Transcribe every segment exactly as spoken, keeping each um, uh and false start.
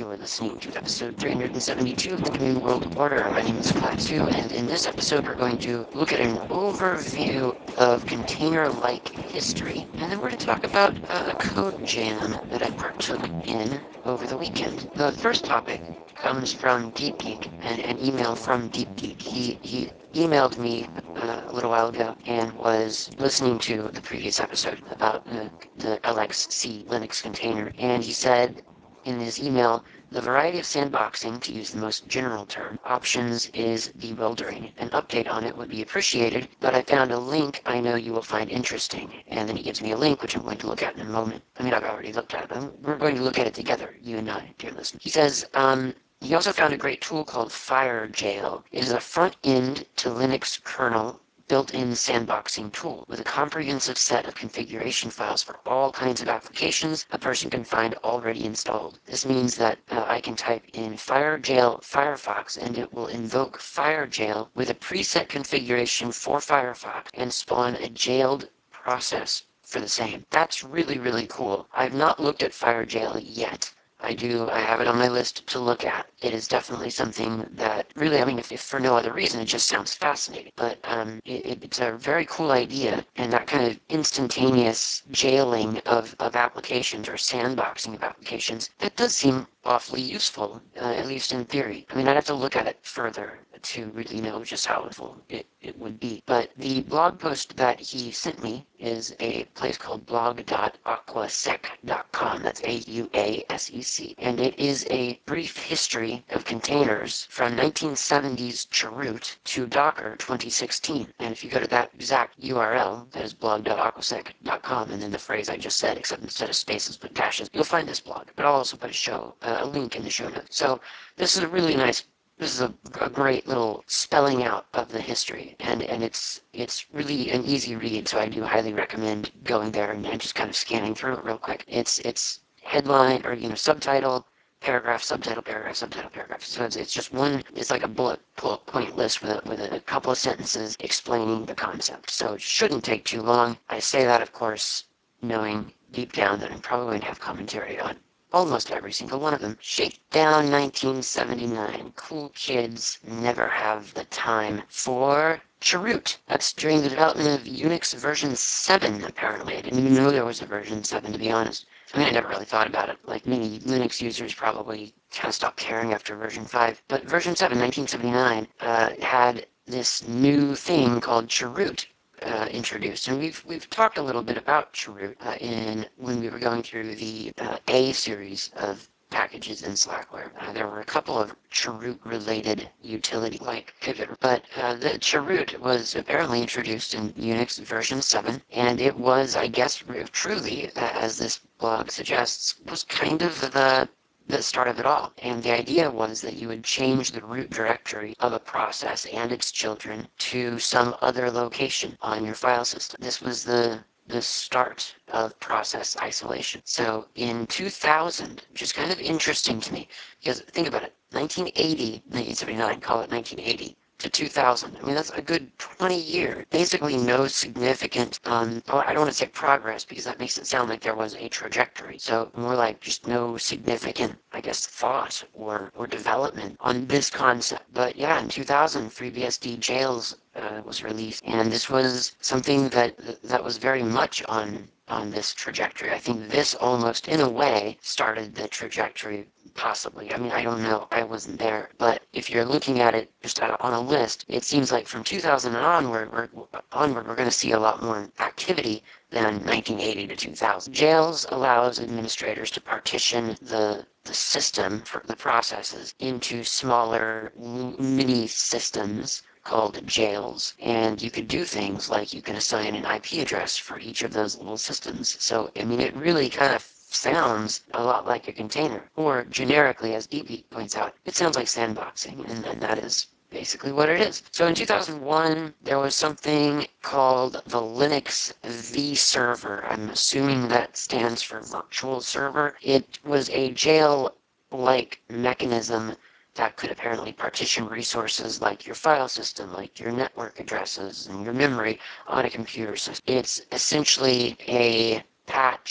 You're listening to episode three hundred seventy-two of the New World Order. My name is Flatsu, and in this episode we're going to look at an overview of container-like history, and then we're going to talk about uh, a code jam that I partook in over the weekend. The first topic comes from DeepGeek, and an email from DeepGeek. He, he emailed me uh, a little while ago and was listening to the previous episode about uh, the L X C Linux container, and he said in his email, the variety of sandboxing, to use the most general term, options is bewildering. An update on it would be appreciated, but I found a link I know you will find interesting. And then he gives me a link, which I'm going to look at in a moment. I mean, I've already looked at it. We're going to look at it together, you and I, dear listener. He says, um, he also found a great tool called FireJail. It is a front end to Linux kernel built-in sandboxing tool with a comprehensive set of configuration files for all kinds of applications a person can find already installed. This means that uh, I can type in FireJail Firefox and it will invoke FireJail with a preset configuration for Firefox and spawn a jailed process for the same. That's really, really cool. I've not looked at FireJail yet. I do, I have it on my list to look at. It is definitely something that really, I mean, if, if for no other reason, it just sounds fascinating. But um, it, it's a very cool idea, and that kind of instantaneous jailing of, of applications or sandboxing of applications, that does seem awfully useful, uh, at least in theory. I mean, I'd have to look at it further to really know just how useful it, it would be. But the blog post that he sent me is a place called blog dot aquasec dot com. That's A U A S E C. And it is a brief history of containers from nineteen seventies Chroot to Docker twenty sixteen. And if you go to that exact U R L, that is blog dot aquasec dot com, and then the phrase I just said, except instead of spaces but dashes, you'll find this blog. But I'll also put a show, uh, a link in the show notes. So this is a really nice This is a, a great little spelling out of the history, and, and it's it's really an easy read, so I do highly recommend going there and, and just kind of scanning through it real quick. It's it's headline, or you know, subtitle, paragraph, subtitle, paragraph, subtitle, paragraph. So it's, it's just one, it's like a bullet, bullet point list with a, with a couple of sentences explaining the concept. So it shouldn't take too long. I say that, of course, knowing deep down that I'm probably going to have commentary on almost every single one of them. Shakedown nineteen seventy-nine. Cool kids never have the time for Chroot. That's during the development of Unix version seven, apparently. I didn't even know there was a version seven, to be honest. I mean, I never really thought about it. Like many Linux users probably kind of stopped caring after version five. But version seven, nineteen seventy-nine, uh, had this new thing called Chroot. Uh, introduced, and we've we've talked a little bit about Chroot uh, in when we were going through the uh, A series of packages in Slackware. Uh, there were a couple of Chroot-related utility like pivot, but uh, the Chroot was apparently introduced in Unix version seven, and it was, I guess, truly, uh, as this blog suggests, was kind of the the start of it all. And the idea was that you would change the root directory of a process and its children to some other location on your file system. This was the the start of process isolation. So in two thousand, which is kind of interesting to me, because think about it, nineteen eighty, nineteen seventy-nine, call it nineteen eighty, to two thousand. I mean, that's a good twenty years. Basically no significant, um, oh, I don't want to say progress because that makes it sound like there was a trajectory. So more like just no significant, I guess, thought or, or development on this concept. But yeah, in two thousand, FreeBSD Jails uh, was released, and this was something that that was very much on on this trajectory. I think this almost, in a way, started the trajectory, possibly. I mean, I don't know. I wasn't there. But if you're looking at it just on a list, it seems like from two thousand and onward, we're, onward, we're going to see a lot more activity than nineteen eighty to two thousand. Jails allows administrators to partition the the system for the processes into smaller mini systems called jails, and you could do things like you can assign an I P address for each of those little systems. So, I mean, it really kind of sounds a lot like a container, or generically, as D P points out, it sounds like sandboxing, and, and that is basically what it is. So in two thousand one, there was something called the Linux vServer. I'm assuming that stands for virtual server. It was a jail-like mechanism that could apparently partition resources like your file system, like your network addresses and your memory on a computer system. It's essentially a patch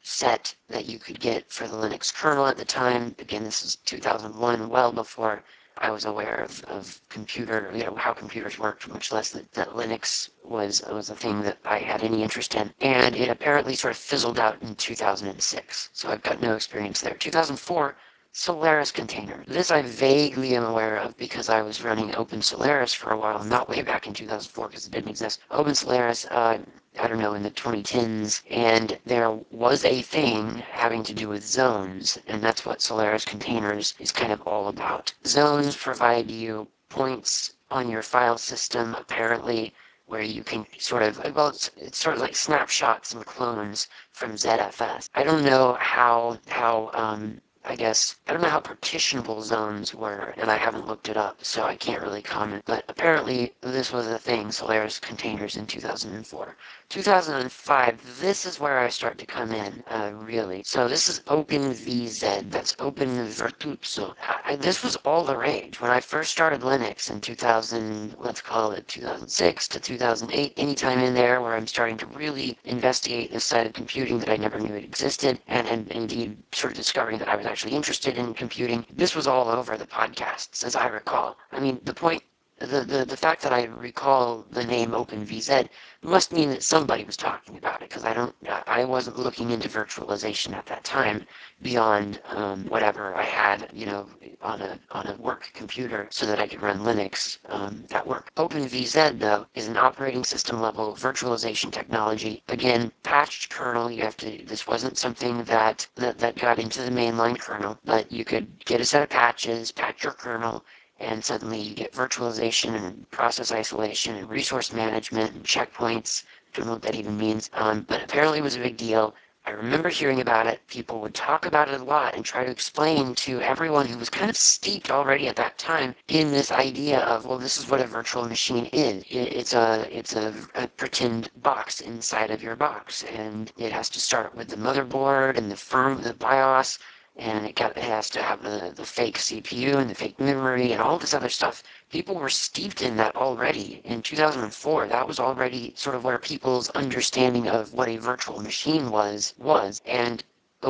set that you could get for the Linux kernel at the time. Again, this is two thousand one, well before I was aware of, of computer, you know, how computers worked, much less that, that Linux was was a thing that I had any interest in. And it apparently sort of fizzled out in two thousand six, so I've got no experience there. two thousand four, Solaris container. This I vaguely am aware of because I was running Open Solaris for a while, not way back in two thousand four because it didn't exist. Open Solaris, uh, I don't know, in the twenty tens, and there was a thing having to do with zones, and that's what Solaris Containers is kind of all about. Zones provide you points on your file system, apparently, where you can sort of, well, it's, it's sort of like snapshots and clones from Z F S. I don't know how, how, um, I guess, I don't know how partitionable zones were, and I haven't looked it up, so I can't really comment, but apparently this was a thing, Solaris Containers in two thousand four. two thousand five, this is where I start to come in, uh, really. So this is OpenVZ, that's OpenVirtuzzo. I, this was all the rage. When I first started Linux in two thousand, let's call it two thousand six to two thousand eight, anytime in there where I'm starting to really investigate this side of computing that I never knew it existed, and, and indeed sort of discovering that I was actually interested in computing, this was all over the podcasts, as I recall. I mean, the point the, the, the fact that I recall the name OpenVZ must mean that somebody was talking about it, because I don't, I wasn't looking into virtualization at that time beyond um, whatever I had, you know, on a on a work computer so that I could run Linux um, at work. OpenVZ, though, is an operating system level virtualization technology. Again, patched kernel. You have to. This wasn't something that that, that got into the mainline kernel, but you could get a set of patches, patch your kernel, and suddenly you get virtualization and process isolation and resource management and checkpoints. I don't know what that even means, um, but apparently it was a big deal. I remember hearing about it. People would talk about it a lot and try to explain to everyone who was kind of steeped already at that time in this idea of, well, this is what a virtual machine is. It's a it's a, a pretend box inside of your box, and it has to start with the motherboard and the firm, the BIOS, and it, got, it has to have the, the fake C P U and the fake memory and all this other stuff. People were steeped in that already. In two thousand four, that was already sort of where people's understanding of what a virtual machine was, was. And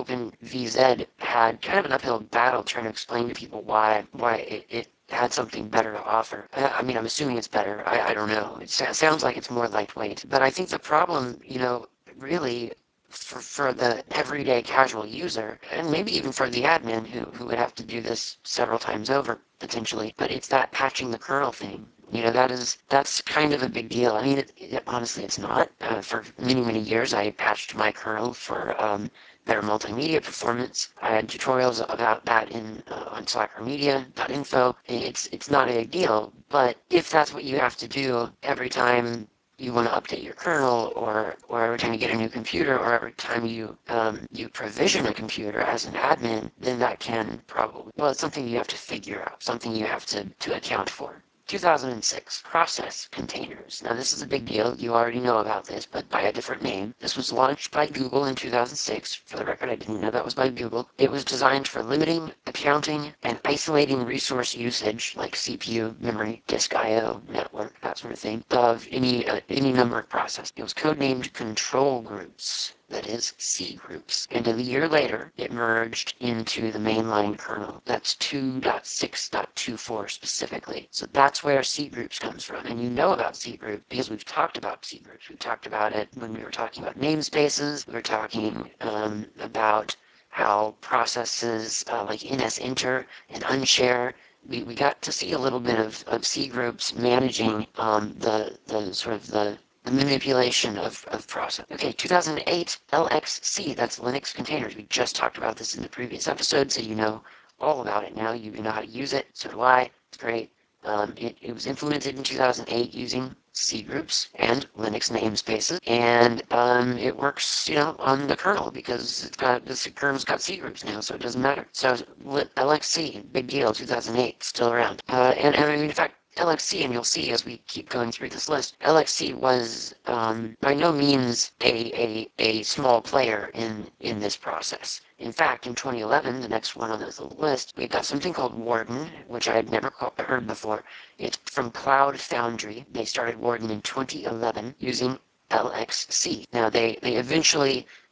OpenVZ had kind of an uphill battle trying to explain to people why, why it, it had something better to offer. I mean, I'm assuming it's better. I, I don't know. It sounds like it's more lightweight. But I think the problem, you know, really for, for the everyday casual user, and maybe even for the admin who, who would have to do this several times over, potentially, but it's that patching the kernel thing. You know, that is, that's kind of a big deal. I mean, it, it, honestly, it's not. Uh, for many, many years, I patched my kernel for um, better multimedia performance. I had tutorials about that in uh, on slacker media dot info. It's, it's not a big deal, but if that's what you have to do every time you want to update your kernel, or or every time you get a new computer, or every time you um, you provision a computer as an admin, then that can probably, well, it's something you have to figure out, something you have to, to account for. two thousand six, process containers. Now this is a big deal, you already know about this, but by a different name. This was launched by Google in two thousand six. For the record, I didn't know that was by Google. It was designed for limiting, accounting, and isolating resource usage, like C P U, memory, disk I O, network, that sort of thing, of any, uh, any number of processes. It was codenamed control groups. That is, C groups. And a year later, it merged into the mainline kernel. That's two point six point two four specifically. So that's where C groups comes from. And you know about C groups because we've talked about C groups. We talked about it when we were talking about namespaces. We were talking um, about how processes uh, like nsenter and unshare, we, we got to see a little bit of, of C groups managing um, the, the sort of the the manipulation of, of process. Okay, two thousand eight, L X C, that's Linux containers. We just talked about this in the previous episode, so you know all about it now. You know how to use it, so do I. It's great. Um, it, it was implemented in two thousand eight using C groups and Linux namespaces, and um, it works, you know, on the kernel because it's got the kernel's got C groups now, so it doesn't matter. So L X C, big deal, two thousand eight, still around. Uh, and, and in fact, L X C, and you'll see as we keep going through this list, L X C was um, by no means a, a, a small player in, in this process. In fact, in twenty eleven, the next one on this list, we got something called Warden, which I had never heard before. It's from Cloud Foundry. They started Warden in twenty eleven using L X C. Now, they, they eventually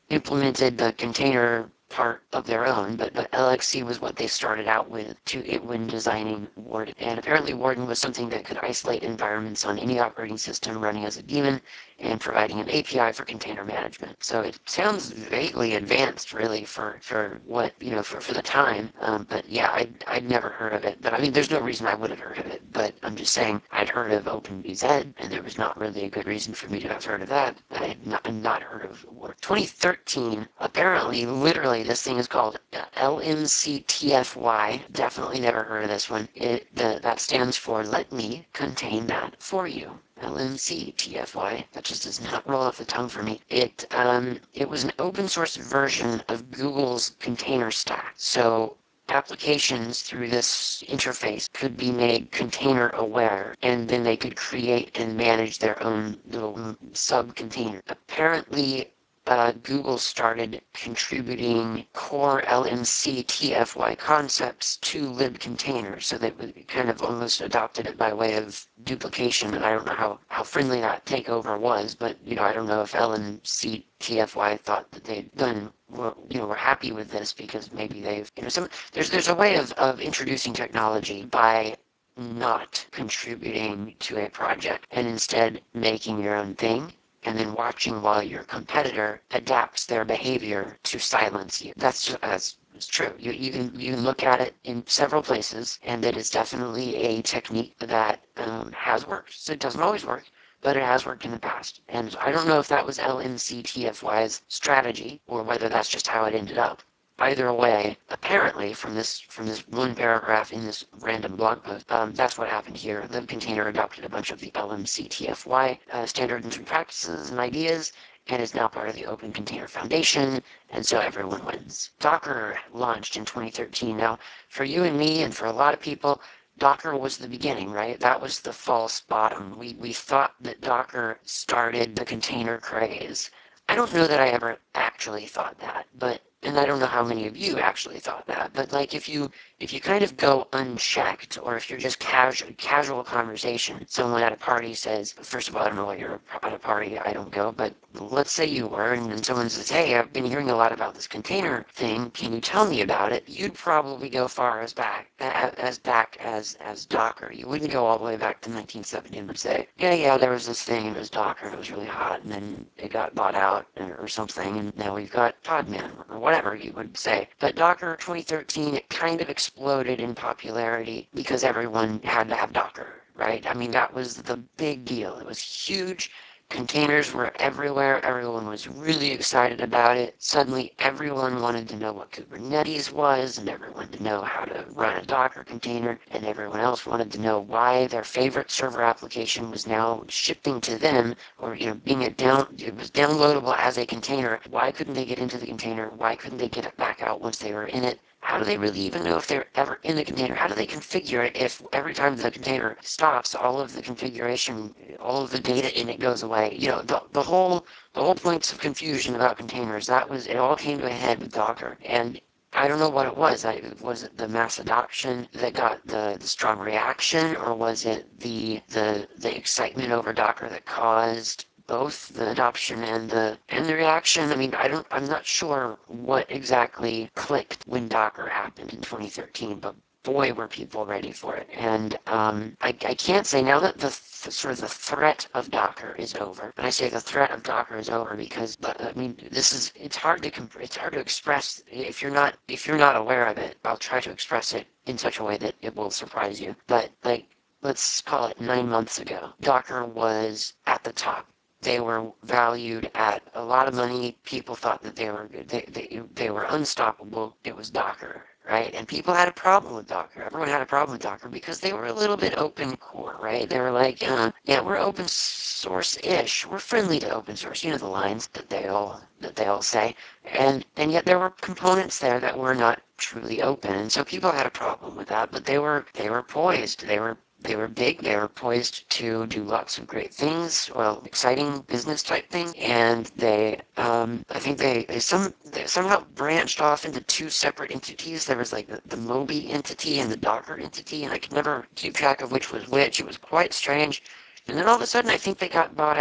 implemented the container part of their own, but, but L X C was what they started out with to it when designing Warden. And apparently Warden was something that could isolate environments on any operating system running as a daemon and providing an A P I for container management. So it sounds vaguely advanced, really, for, for what, you know, for, for the time. Um, but yeah, I'd, I'd never heard of it. But I mean, there's no reason I would have heard of it. But I'm just saying, I'd heard of OpenBZ, and there was not really a good reason for me to have heard of that. I had not, not heard of Warden. twenty thirteen, apparently, literally, this thing is called L M C T F Y. Definitely never heard of this one. It the, That stands for Let Me Contain That For You. L M C T F Y. That just does not roll off the tongue for me. It um it was an open source version of Google's container stack. So applications through this interface could be made container aware, and then they could create and manage their own little sub-container. Apparently, uh, Google started contributing core L M C T F Y concepts to libcontainer, so that we kind of almost adopted it by way of duplication. And I don't know how, how friendly that takeover was, but you know, I don't know if L M C T F Y thought that they'd done, were, you know, were happy with this, because maybe they've, you know, some there's there's a way of, of introducing technology by not contributing to a project and instead making your own thing, and then watching while your competitor adapts their behavior to silence you. That's just, that's it's true. You, you can you can look at it in several places, and it is definitely a technique that um, has worked. So it doesn't always work, but it has worked in the past. And I don't know if that was L M C T F Y's strategy, or whether that's just how it ended up. Either way, apparently, from this from this one paragraph in this random blog post, um, that's what happened here. The container adopted a bunch of the L M C T F Y uh, standards and practices and ideas, and is now part of the Open Container Foundation, and so everyone wins. Docker launched in twenty thirteen. Now, for you and me, and for a lot of people, Docker was the beginning, right? That was the false bottom. We we thought that Docker started the container craze. I don't know that I ever actually thought that, but and I don't know how many of you actually thought that, but like if you if you kind of go unchecked, or if you're just casual casual conversation, someone at a party says, first of all, I don't know why you're at a party, I don't go, but let's say you were, and then someone says, hey, I've been hearing a lot about this container thing, can you tell me about it? You'd probably go far as back as back as as Docker. You wouldn't go all the way back to nineteen seventy and say, yeah, yeah, there was this thing, it was Docker, it was really hot, and then it got bought out or something, and now we've got Podman, or whatever you would say. But Docker twenty thirteen, it kind of exploded in popularity because everyone had to have Docker, right? I mean, that was the big deal. It was huge. Containers were everywhere. Everyone was really excited about it. Suddenly, everyone wanted to know what Kubernetes was, and everyone wanted to know how to run a Docker container, and everyone else wanted to know why their favorite server application was now shipping to them, or you know, being a down, it was downloadable as a container. Why couldn't they get into the container? Why couldn't they get it back out once they were in it? How do they really even know if they're ever in the container? How do they configure it if every time the container stops, all of the configuration, all of the data in it goes away? You know, the, the whole the whole points of confusion about containers, that was, it all came to a head with Docker. And I don't know what it was. I, was it the mass adoption that got the, the strong reaction, or was it the, the the excitement over Docker that caused both the adoption and the and the reaction? I mean, I don't, I'm not sure what exactly clicked when Docker happened in twenty thirteen, but boy, were people ready for it. And um, I, I can't say now that the th- sort of the threat of Docker is over. And I say the threat of Docker is over because, but, I mean, this is, it's hard to comp- it's hard to express if you're not if you're not aware of it. I'll try to express it in such a way that it will surprise you. But like, let's call it nine months ago, Docker was at the top. They were valued at a lot of money. People thought that they were they, they, they were unstoppable. It was Docker, right? And people had a problem with Docker. Everyone had a problem with Docker because they were a little bit open core, right? They were like, uh, yeah, we're open source-ish. We're friendly to open source. You know the lines that they all that they all say. And and yet there were components there that were not truly open, and so people had a problem with that. But they were they were poised. They were they were big, they were poised to do lots of great things, well, exciting business type things, and they, um, I think they, they, some, they somehow branched off into two separate entities. There was like the, the Moby entity and the Docker entity, and I could never keep track of which was which. It was quite strange. And then all of a sudden, I think they got bought out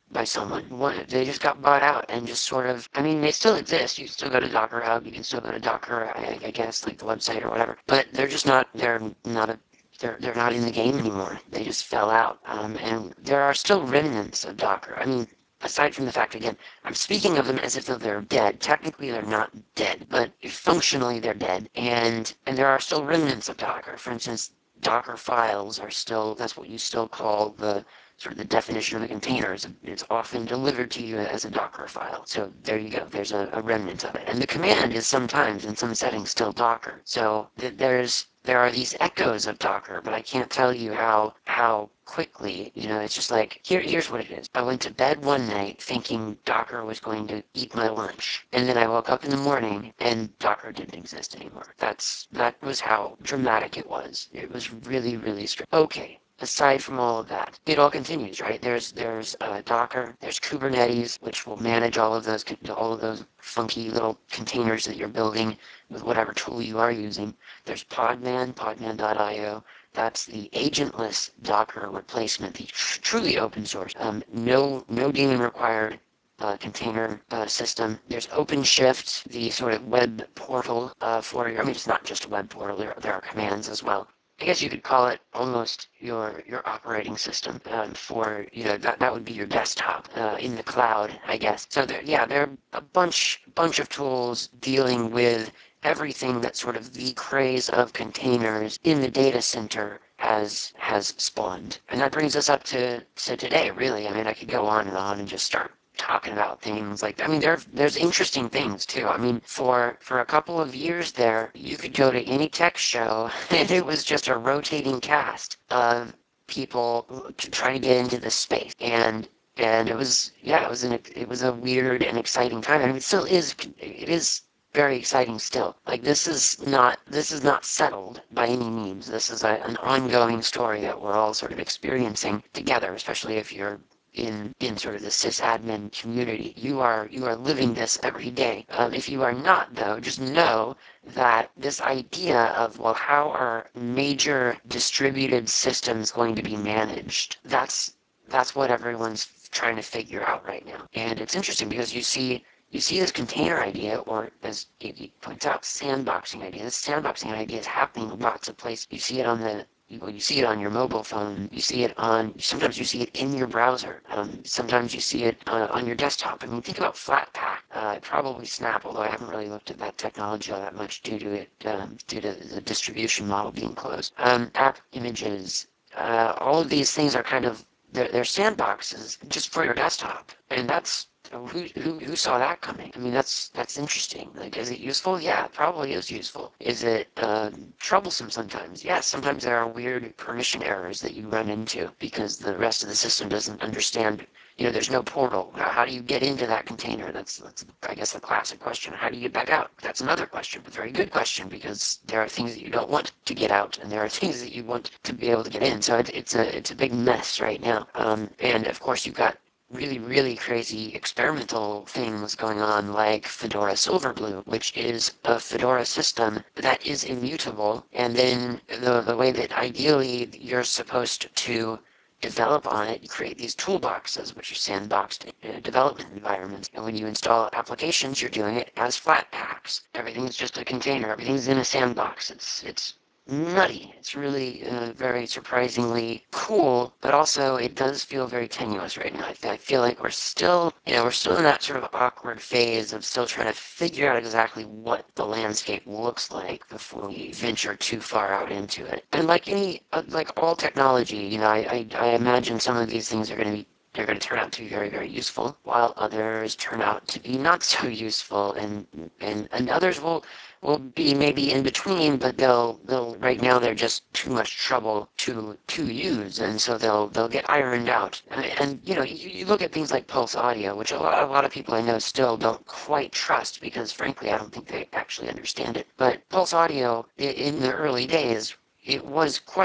by someone. One, they just got bought out and just sort of, I mean, they still exist. You can still go to Docker Hub, you can still go to Docker, I, I guess, like the website or whatever. But they're just not, they're not a they're they're not in the game anymore. They just fell out. Um, and there are still remnants of Docker. I mean, aside from the fact, again, I'm speaking of them as if they're dead. Technically, they're not dead, but functionally, they're dead. And and there are still remnants of Docker. For instance, Docker files are still, that's what you still call the sort of the definition of a container. Is it's often delivered to you as a Docker file. So there you go. There's a, a remnant of it. And the command is sometimes, in some settings, still Docker. So th- there's there are these echoes of Docker, but I can't tell you how how quickly, you know, it's just like, here, here's what it is. I went to bed one night thinking Docker was going to eat my lunch. And then I woke up in the morning and Docker didn't exist anymore. That's, that was how dramatic it was. It was really, really strange. Okay. Aside from all of that, it all continues, right? There's there's uh, Docker, there's Kubernetes, which will manage all of those all of those funky little containers that you're building with whatever tool you are using. There's Podman, podman dot io. That's the agentless Docker replacement, the tr- truly open source, um, no no daemon required uh, container uh, system. There's OpenShift, the sort of web portal uh, for your, I mean, it's not just a web portal, there, there are commands as well. I guess you could call it almost your your operating system um, for, you know, that, that would be your desktop uh, in the cloud, I guess. So there, yeah, there are a bunch bunch of tools dealing with everything that sort of the craze of containers in the data center has has spawned. And that brings us up to, to today, really. I mean, I could go on and on and just start talking about things like, I mean, there there's interesting things too. I mean, for for a couple of years there, you could go to any tech show and it was just a rotating cast of people trying to get into this space. And and it was, yeah, it was an it was a weird and exciting time. I mean, it still is it is very exciting still. Like, this is not this is not settled by any means. This is a, an ongoing story that we're all sort of experiencing together, especially if you're in in sort of the sysadmin community. You are you are living this every day. Um, if you are not, though, just know that this idea of, well, how are major distributed systems going to be managed? That's that's what everyone's trying to figure out right now. And it's interesting because you see you see this container idea, or as he points out, sandboxing idea. This sandboxing idea is happening in lots of places. You see it on the you, you see it on your mobile phone. You see it on, sometimes you see it in your browser. Um, sometimes you see it uh, on your desktop. I mean, think about Flatpak. Uh, probably Snap, although I haven't really looked at that technology all that much due to it, um, due to the distribution model being closed. Um, app images, uh, all of these things are kind of, they're, they're sandboxes just for your desktop. And that's, who, who who saw that coming? I mean, that's that's interesting. Like, is it useful? Yeah, it probably is useful. Is it uh, troublesome sometimes? Yes, sometimes there are weird permission errors that you run into because the rest of the system doesn't understand. You know, there's no portal. How do you get into that container? That's, that's I guess, the classic question. How do you get back out? That's another question, a very good question, because there are things that you don't want to get out, and there are things that you want to be able to get in. So it, it's a it's a big mess right now. Um, and of course, you've got really, really crazy experimental things going on, like Fedora Silverblue, which is a Fedora system that is immutable, and then the, the way that ideally you're supposed to develop on it, you create these toolboxes, which are sandboxed uh, development environments. And when you install applications, you're doing it as Flatpaks. Everything's just a container. Everything's in a sandbox. It's it's nutty. It's really uh, very surprisingly cool, but also it does feel very tenuous right now. I feel like we're still, you know, we're still in that sort of awkward phase of still trying to figure out exactly what the landscape looks like before we venture too far out into it. And like any, uh, like all technology, you know, I, I, I imagine some of these things are going to be they're going to turn out to be very, very useful, while others turn out to be not so useful, and and, and others will will be maybe in between, but they'll they'll right now they're just too much trouble to to use, and so they'll they'll get ironed out. And, and you know, you, you look at things like Pulse Audio, which a lot, a lot of people I know still don't quite trust because, frankly, I don't think they actually understand it. But Pulse Audio in the early days, it was quite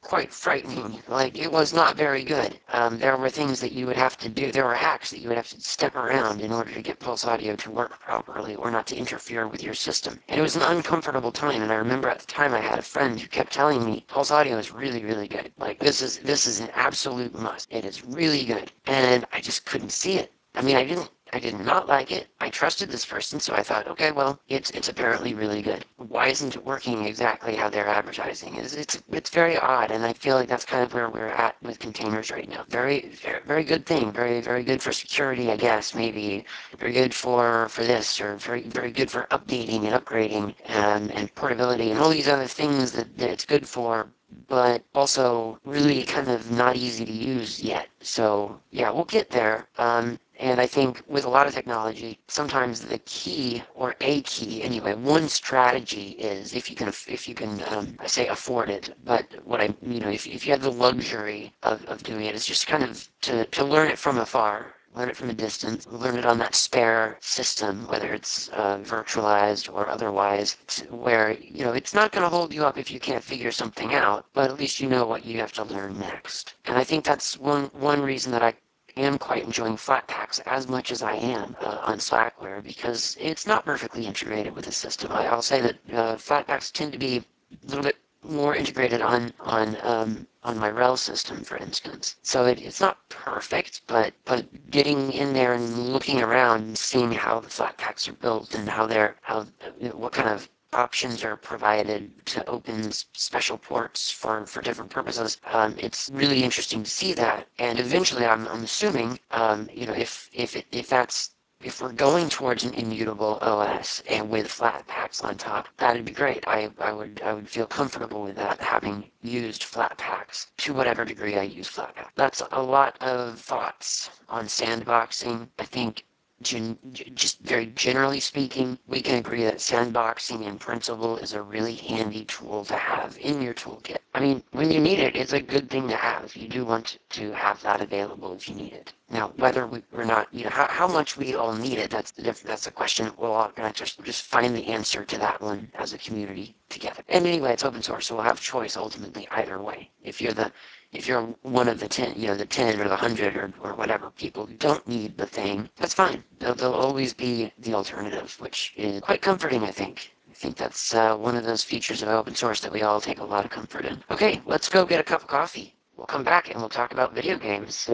quite frightening. Like, it was not very good. Um, there were things that you would have to do, there were hacks that you would have to step around in order to get Pulse Audio to work properly or not to interfere with your system. And it was an uncomfortable time, and I remember at the time I had a friend who kept telling me, Pulse Audio is really, really good. Like, this is, this is an absolute must. It is really good. And I just couldn't see it. I mean, I didn't, I did not like it. I trusted this person, so I thought, okay, well, it's it's apparently really good. Why isn't it working exactly how they're advertising? It's, it's, it's very odd, and I feel like that's kind of where we're at with containers right now. Very, very, very good thing. Very, very good for security, I guess, maybe. Very good for, for this, or very, very good for updating and upgrading, and, and portability, and all these other things that, that it's good for, but also really kind of not easy to use yet. So yeah, we'll get there. Um, and I think with a lot of technology, sometimes the key, or a key anyway, one strategy is if you can, if you can, um, I say afford it, but what I, you know, if, if you have the luxury of, of doing it, is just kind of to, to learn it from afar. Learn it from a distance, learn it on that spare system, whether it's uh, virtualized or otherwise, where, you know, it's not going to hold you up if you can't figure something out, but at least you know what you have to learn next. And I think that's one, one reason that I am quite enjoying Flatpaks as much as I am uh, on Slackware, because it's not perfectly integrated with the system. I, I'll say that uh, Flatpaks tend to be a little bit more integrated on on um, on my RHEL system, for instance. So it, it's not perfect, but but getting in there and looking around and seeing how the Flatpaks are built and how they're how you know, what kind of options are provided to open special ports for, for different purposes. Um, it's really interesting to see that, and eventually, I'm, I'm assuming, um, you know, if if it, if that's if we're going towards an immutable O S and with Flatpaks on top, that'd be great. I, I would I would feel comfortable with that, having used Flatpaks to whatever degree I use Flatpak. That's a lot of thoughts on sandboxing. I think Gen- just very generally speaking, we can agree that sandboxing in principle is a really handy tool to have in your toolkit. I mean, when you need it, it's a good thing to have. You do want to have that available if you need it. Now, whether we, we're not, you know, how, how much we all need it, that's the diff- that's the question. We'll all gonna just, just find the answer to that one as a community together. And anyway, it's open source, so we'll have choice ultimately either way. If you're the if you're one of the ten, you know, the ten or the hundred or, or whatever people who don't need the thing, that's fine. There'll, there'll always be the alternative, which is quite comforting, I think. I think that's uh, one of those features of open source that we all take a lot of comfort in. Okay, let's go get a cup of coffee. We'll come back and we'll talk about video games.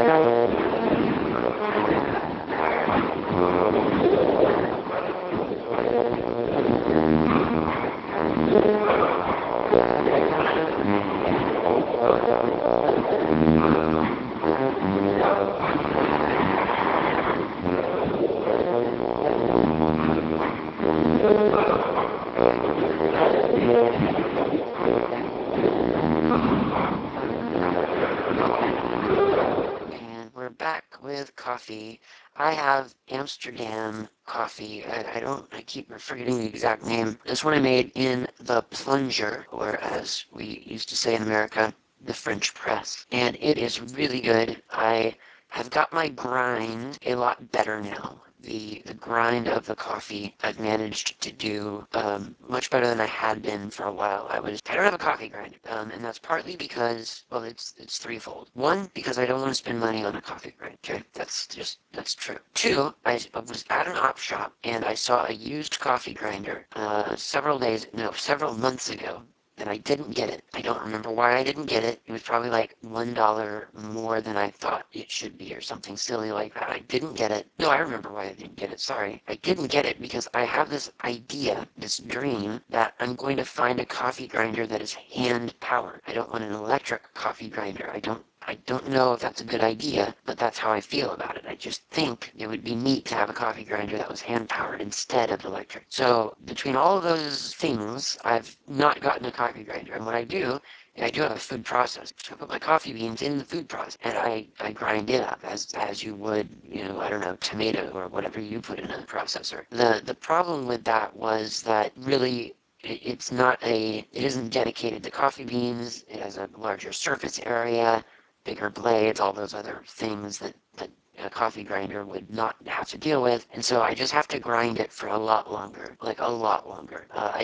And we're back with coffee. I have Amsterdam coffee. I, I don't, I keep forgetting the exact name. This one I made in the plunger, or as we used to say in America, the French press. And it is really good. I have got my grind a lot better now. The, the grind of the coffee I've managed to do um, much better than I had been for a while. I was I don't have a coffee grinder, um, and that's partly because, well, it's it's threefold. One, because I don't want to spend money on a coffee grinder. Okay, that's just that's true. Two, I was at an op shop and I saw a used coffee grinder uh, several days, no, several months ago, and I didn't get it. I don't remember why I didn't get it. It was probably like one dollar more than I thought it should be, or something silly like that. I didn't get it. No, I remember why I didn't get it. Sorry. I didn't get it because I have this idea, this dream, that I'm going to find a coffee grinder that is hand powered. I don't want an electric coffee grinder. I don't I don't know if that's a good idea, but that's how I feel about it. I just think it would be neat to have a coffee grinder that was hand-powered instead of electric. So between all of those things, I've not gotten a coffee grinder. And what I do, I do have a food processor. So I put my coffee beans in the food processor, and I, I grind it up as as you would, you know, I don't know, tomato or whatever you put in a processor. The the problem with that was that really it's not a, it isn't dedicated to coffee beans. It has a larger surface area, bigger blades, all those other things that, that a coffee grinder would not have to deal with. And so I just have to grind it for a lot longer, like a lot longer. Uh, I just,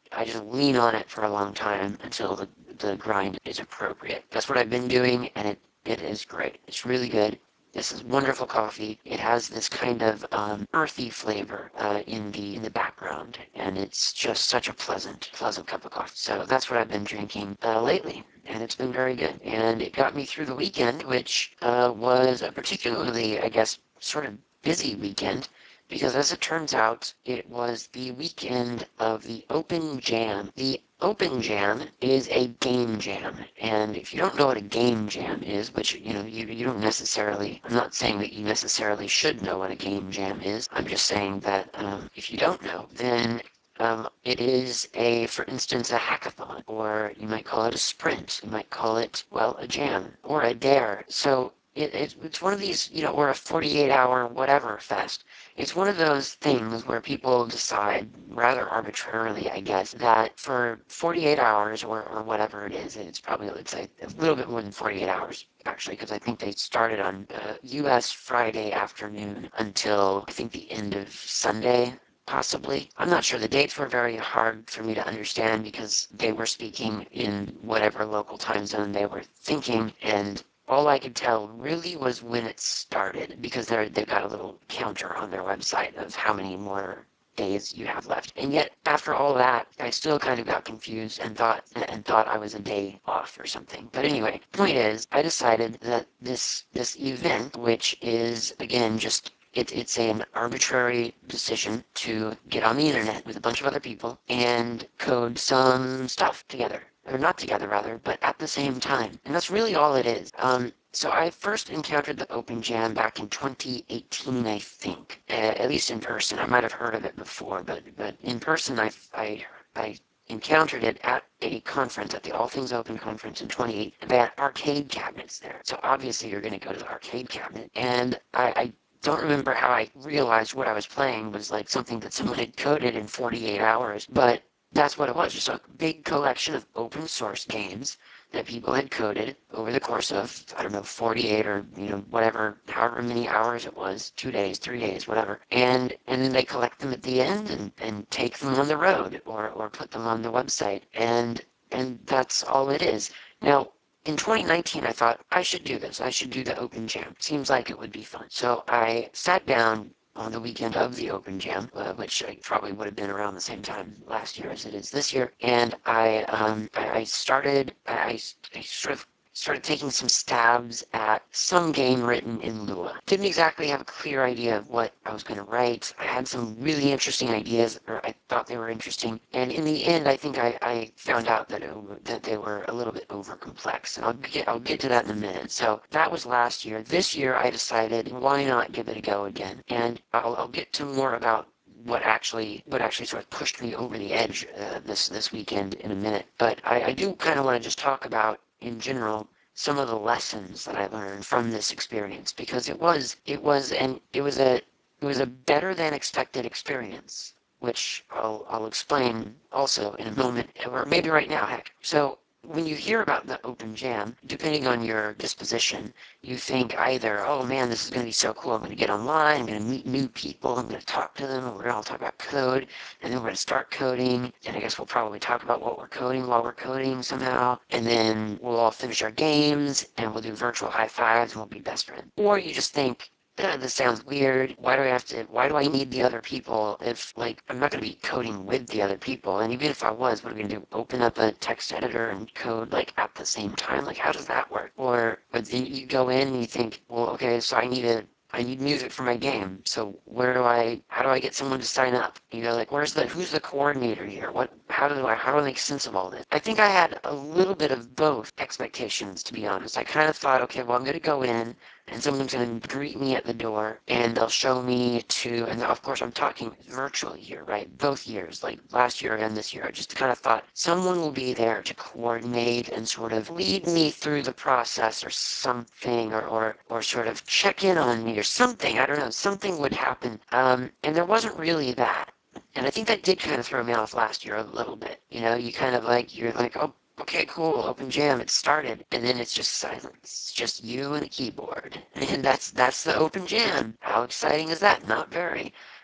I just lean on it for a long time until the, the grind is appropriate. That's what I've been doing, and it, it is great. It's really good. This is wonderful coffee. It has this kind of um, earthy flavor uh, in the in the background, and it's just such a pleasant, pleasant cup of coffee. So that's what I've been drinking uh, lately, and it's been very good. And it got me through the weekend, which uh, was a particularly, I guess, sort of busy weekend, because as it turns out, it was the weekend of the Open Jam. The Open Jam is a game jam, and if you don't know what a game jam is, which, you know, you, you don't necessarily, I'm not saying that you necessarily should know what a game jam is, I'm just saying that um, if you don't know, then um, it is a, for instance, a hackathon, or you might call it a sprint, you might call it, well, a jam, or a dare. So it, it, it's one of these, you know, or a forty-eight hour whatever fest. It's one of those things where people decide, rather arbitrarily, I guess, that for forty-eight hours or, or whatever it is, it's probably, it's a, a little bit more than forty-eight hours, actually, because I think they started on uh, U S Friday afternoon until, I think, the end of Sunday, possibly. I'm not sure. The dates were very hard for me to understand because they were speaking in whatever local time zone they were thinking, and all I could tell really was when it started, because they're, they've got a little counter on their website of how many more days you have left. And yet, after all that, I still kind of got confused and thought and thought I was a day off or something. But anyway, point is, I decided that this this event, which is again just it, it's an arbitrary decision to get on the internet with a bunch of other people and code some stuff together. Or not together, rather, but at the same time. And that's really all it is. Um, so I first encountered the Open Jam back in twenty eighteen, I think. Uh, at least in person. I might have heard of it before, but, but in person I, I, I encountered it at a conference, at the All Things Open conference in twenty eighteen. They had arcade cabinets there. So obviously you're going to go to the arcade cabinet. And I, I don't remember how I realized what I was playing was like something that someone had coded in forty-eight hours, but that's what it was, just a big collection of open source games that people had coded over the course of, I don't know, forty-eight or, you know, whatever, however many hours it was, two days, three days, whatever. And and then they collect them at the end and, and take them on the road or, or put them on the website. And and that's all it is. Now, in twenty nineteen, I thought, I should do this. I should do the Open Jam. Seems like it would be fun. So I sat down on the weekend of the Open Jam, uh, which I probably would have been around the same time last year as it is this year. And I, um, I, I started, I, I sort of started taking some stabs at some game written in Lua. Didn't exactly have a clear idea of what I was going to write. I had some really interesting ideas, or I thought they were interesting, and in the end, I think I, I found out that it, that they were a little bit over complex. And I'll get I'll get to that in a minute. So that was last year. This year, I decided why not give it a go again, and I'll, I'll get to more about what actually what actually sort of pushed me over the edge uh, this this weekend in a minute. But I, I do kind of want to just talk about in general some of the lessons that I learned from this experience, because it was it was and it was a it was a better than expected experience, which I'll I'll explain also in a moment, or maybe right now, heck. So when you hear about the Open Jam, depending on your disposition, you think either, oh man, this is going to be so cool, I'm going to get online, I'm going to meet new people, I'm going to talk to them, we're going to talk about code, and then we're going to start coding, and I guess we'll probably talk about what we're coding while we're coding somehow, and then we'll all finish our games, and we'll do virtual high fives, and we'll be best friends. Or you just think, eh, this sounds weird. Why do I have to, why do I need the other people if, like, I'm not going to be coding with the other people? And even if I was, what are we going to do? Open up a text editor and code, like, at the same time? Like, how does that work? Or, or then you go in and you think, well, okay, so I need a, I need music for my game. So where do I, how do I get someone to sign up? You know, like, where's the, who's the coordinator here? What, how do I, how do I make sense of all this? I think I had a little bit of both expectations, to be honest. I kind of thought, okay, well, I'm going to go in and someone's going to greet me at the door, and they'll show me to, and of course I'm talking virtually here, right? Both years, like last year and this year, I just kind of thought someone will be there to coordinate and sort of lead me through the process or something, or, or, or sort of check in on me or something. I don't know, something would happen. Um, and there wasn't really that. And I think that did kind of throw me off last year a little bit. You know, you kind of like, you're like, oh, okay, cool, Open Jam, it started, and then it's just silence. It's just you and a keyboard. And that's that's the Open Jam. How exciting is that? Not very.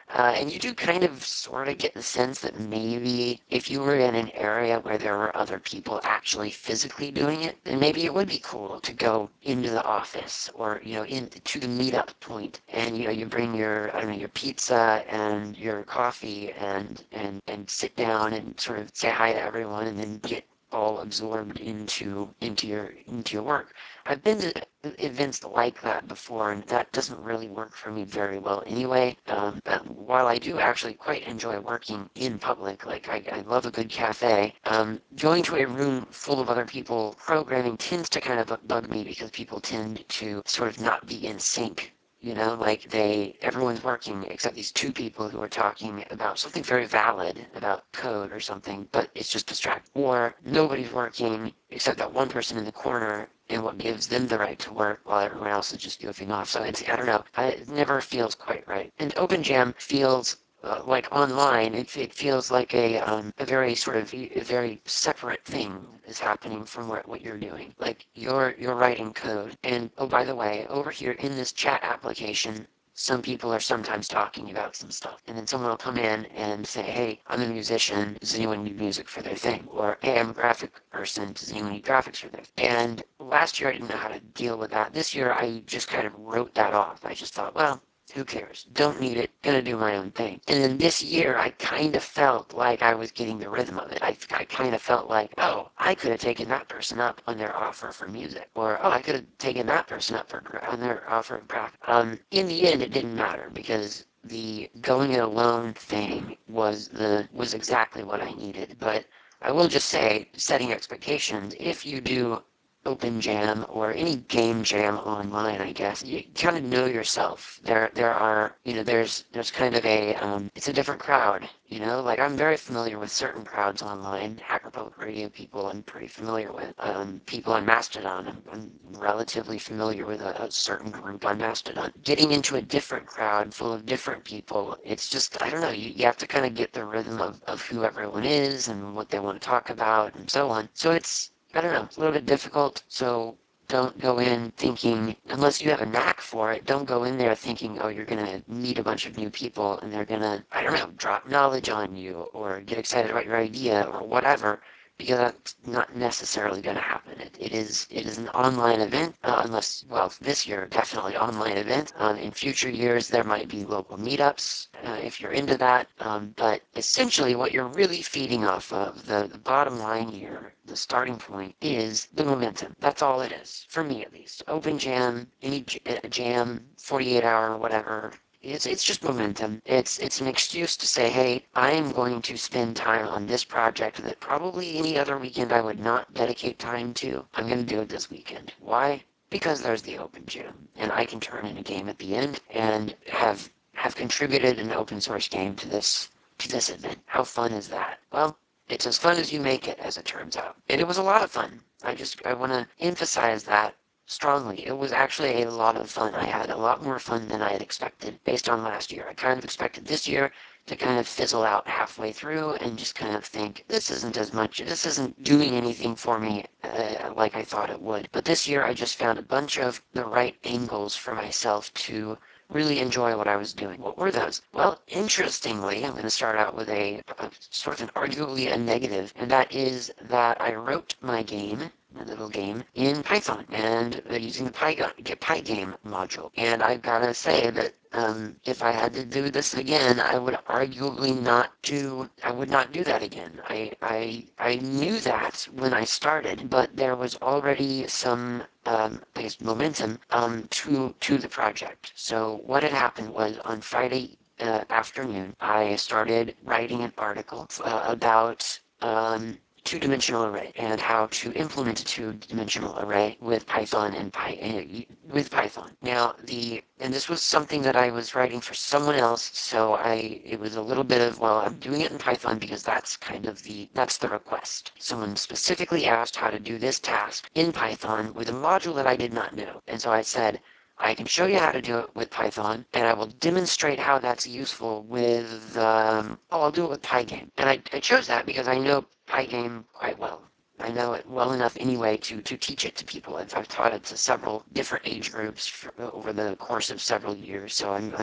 Uh, and you do kind of sort of get the sense that maybe if you were in an area where there were other people actually physically doing it, then maybe it would be cool to go into the office or, you know, into the meetup point and, you know, you bring your, I don't know, your pizza and your coffee and, and, and sit down and sort of say hi to everyone and then get all absorbed into into your into your work. I've been to events like that before, and that doesn't really work for me very well anyway. Um, but while I do actually quite enjoy working in public, like I, I love a good cafe, um, going to a room full of other people programming tends to kind of bug me because people tend to sort of not be in sync. You know, like they, everyone's working except these two people who are talking about something very valid about code or something, but it's just distracting. Or nobody's working except that one person in the corner and what gives them the right to work while everyone else is just goofing off. So it's, I don't know, I, it never feels quite right. And OpenJam feels uh, like online, it, it feels like a um, a very sort of a very separate thing is happening from what, what you're doing. Like you're you're writing code, and oh by the way, over here in this chat application, some people are sometimes talking about some stuff, and then someone will come in and say, "Hey, I'm a musician. Does anyone need music for their thing?" Or, "Hey, I'm a graphic person. Does anyone need graphics for their thing?" And last year I didn't know how to deal with that. This year I just kind of wrote that off. I just thought, well, who cares? Don't need it. Gonna do my own thing. And then this year, I kind of felt like I was getting the rhythm of it. I, I kind of felt like, oh, I could have taken that person up on their offer for music. Or, oh, I could have taken that person up for on their offer of graphic. Um, in the end, it didn't matter because the going it alone thing was the was exactly what I needed. But I will just say, setting expectations, if you do open jam or any game jam online, I guess, you kind of know yourself. There, there are, you know, there's, there's kind of a, um, it's a different crowd, you know, like I'm very familiar with certain crowds online. Hacker Public Radio people I'm pretty familiar with. Um, people on Mastodon, I'm, I'm relatively familiar with a, a certain group on Mastodon. Getting into a different crowd full of different people, it's just, I don't know, you, you have to kind of get the rhythm of, of who everyone is and what they want to talk about and so on. So it's, I don't know, it's a little bit difficult, so don't go in thinking, unless you have a knack for it, don't go in there thinking, oh, you're going to meet a bunch of new people and they're going to, I don't know, drop knowledge on you or get excited about your idea or whatever, because that's not necessarily going to happen. It, it is it is an online event, uh, unless, well, this year, definitely online event. Um, in future years, there might be local meetups uh, if you're into that, um, but essentially what you're really feeding off of, the, the bottom line here, the starting point, is the momentum. That's all it is, for me at least. Open jam, any j- jam, forty-eight hour, whatever, it's it's just momentum. It's it's an excuse to say, hey, I am going to spend time on this project that probably any other weekend I would not dedicate time to. I'm going to do it this weekend. Why? Because there's the open gym, and I can turn in a game at the end and have have contributed an open source game to this to this event. How fun is that? Well, it's as fun as you make it, as it turns out. And it was a lot of fun. I just I want to emphasize that strongly. It was actually a lot of fun. I had a lot more fun than I had expected based on last year. I kind of expected this year to kind of fizzle out halfway through and just kind of think, this isn't as much, this isn't doing anything for me uh, like I thought it would. But this year I just found a bunch of the right angles for myself to really enjoy what I was doing. What were those? Well, interestingly, I'm going to start out with a, a sort of an arguably a negative, and that is that I wrote my game, my little game, in Python, and uh, using the Pyga- Pygame module. And I've got to say that um, if I had to do this again, I would arguably not do, I would not do that again. I, I, I knew that when I started, but there was already some um, I guess momentum um, to to the project. So what had happened was on Friday uh, afternoon, I started writing an article uh, about um, two-dimensional array and how to implement a two-dimensional array with Python and Py uh, with Python. Now the and this was something that I was writing for someone else, so I it was a little bit of, well, I'm doing it in Python because that's kind of the that's the request. Someone specifically asked how to do this task in Python with a module that I did not know, and so I said, I can show you how to do it with Python, and I will demonstrate how that's useful with, um, oh, I'll do it with Pygame. And I, I chose that because I know Pygame quite well. I know it well enough anyway to, to teach it to people. I've, I've taught it to several different age groups for, over the course of several years, so I'm, I'm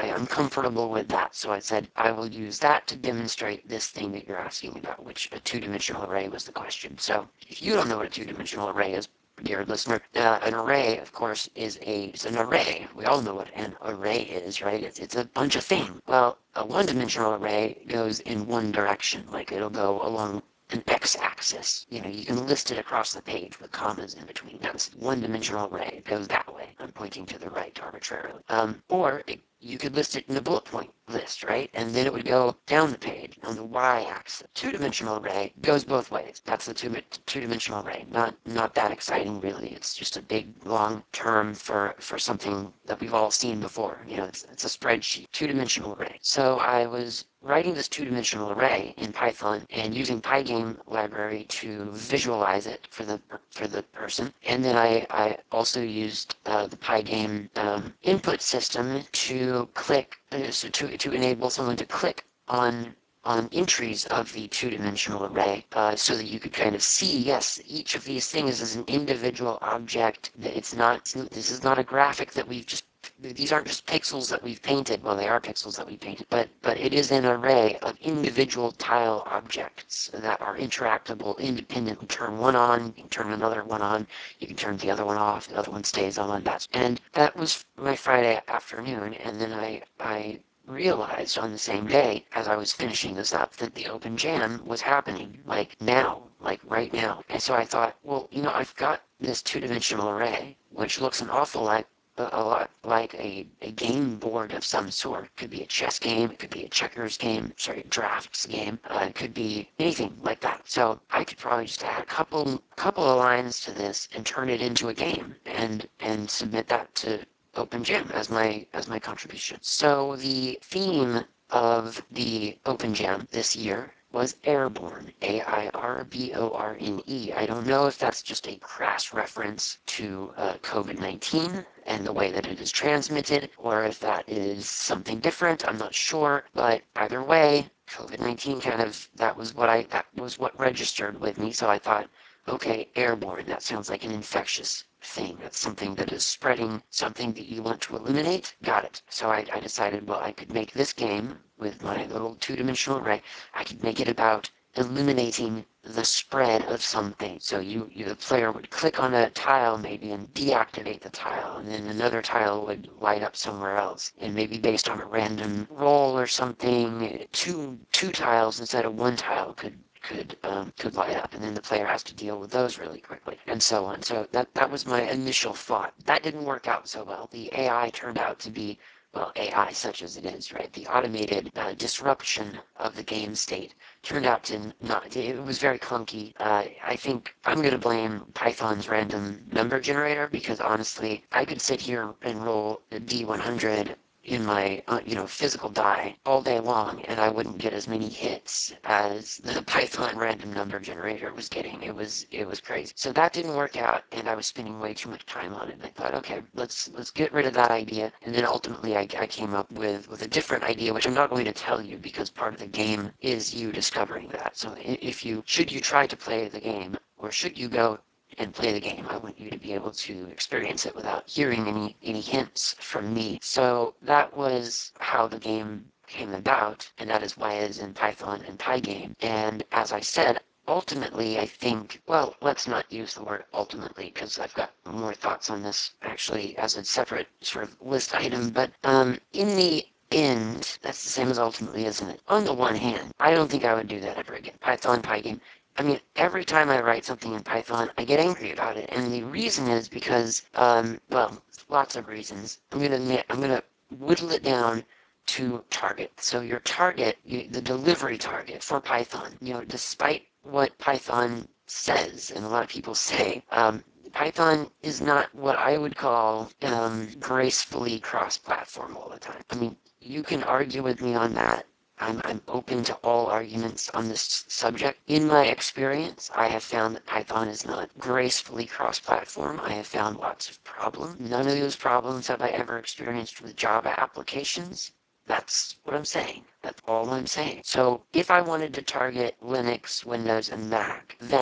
I, I'm comfortable with that. So I said, I will use that to demonstrate this thing that you're asking about, which a two-dimensional array was the question. So if you don't know what a two-dimensional array is, dear listener, uh, an array, of course, is a is an array. We all know what an array is, right? It's, it's a bunch of things. Well, a one-dimensional array goes in one direction, like it'll go along an x-axis. You know, you can list it across the page with commas in between. That's one-dimensional array. It goes that way. I'm pointing to the right arbitrarily. Um, or it, you could list it in a bullet point list, right? And then it would go down the page on the y-axis. Two-dimensional array goes both ways. That's the two, two-dimensional array. Not not that exciting, really. It's just a big, long term for, for something that we've all seen before. You know, it's, it's a spreadsheet. Two-dimensional array. So I was writing this two-dimensional array in Python and using Pygame library to visualize it for the for the person. And then I, I also used uh, the Pygame um, input system to click, uh, so to, to enable someone to click on on entries of the two-dimensional array uh, so that you could kind of see, yes, each of these things is an individual object. It's not, this is not a graphic that we've just these aren't just pixels that we've painted. Well, they are pixels that we painted, but but it is an array of individual tile objects that are interactable independently. Turn one on, you can turn another one on, you can turn the other one off, the other one stays on. That's and that was my Friday afternoon, and then I I realized on the same day as I was finishing this up that the Open Jam was happening, like now, like right now. And so I thought, well, you know, I've got this two-dimensional array, which looks an awful lot a lot like a, a game board of some sort. It could be a chess game, it could be a checkers game, sorry, a drafts game, uh, it could be anything like that. So I could probably just add a couple couple of lines to this and turn it into a game and and submit that to Open Jam as my as my contribution. So the theme of the Open Jam this year was Airborne, A I R B O R N E. I don't know if that's just a crass reference to uh, COVID nineteen and the way that it is transmitted, or if that is something different. I'm not sure, but either way, COVID nineteen kind of, that was what I, that was what registered with me, so I thought, okay, airborne, that sounds like an infectious thing. That's something that is spreading, something that you want to eliminate. Got it. So I, I decided, well, I could make this game with my little two-dimensional array. I could make it about eliminating the spread of something. So you, you, the player would click on a tile maybe and deactivate the tile, and then another tile would light up somewhere else. And maybe based on a random roll or something, two two tiles instead of one tile could could um, could light up, and then the player has to deal with those really quickly, and so on. So that that was my initial thought. That didn't work out so well. The A I turned out to be, well, A I such as it is, right? The automated uh, disruption of the game state turned out to not, it was very clunky. Uh, I think I'm going to blame Python's random number generator because honestly, I could sit here and roll a D one hundred in my, uh, you know, physical die all day long, and I wouldn't get as many hits as the Python random number generator was getting. It was, it was crazy. So that didn't work out, and I was spending way too much time on it. And I thought, okay, let's let's get rid of that idea. And then ultimately, I, I came up with with a different idea, which I'm not going to tell you because part of the game is you discovering that. So if you should you try to play the game, or should you go and play the game, I want you to be able to experience it without hearing any any hints from me. So that was how the game came about, and that is why it is in Python and Pygame. And as I said, ultimately, I think, well, let's not use the word ultimately, because I've got more thoughts on this actually as a separate sort of list item, but um, in the end, that's the same as ultimately, isn't it? On the one hand, I don't think I would do that ever again. Python, Pygame, I mean, every time I write something in Python, I get angry about it, and the reason is because, um, well, lots of reasons. I'm gonna admit, I'm gonna whittle it down to target. So your target, you, the delivery target for Python, you know, despite what Python says, and a lot of people say, um, Python is not what I would call um, gracefully cross-platform all the time. I mean, you can argue with me on that. I'm, I'm open to all arguments on this subject. In my experience, I have found that Python is not gracefully cross-platform. I have found lots of problems. None of those problems have I ever experienced with Java applications. That's what I'm saying. That's all I'm saying. So if I wanted to target Linux, Windows, and Mac, then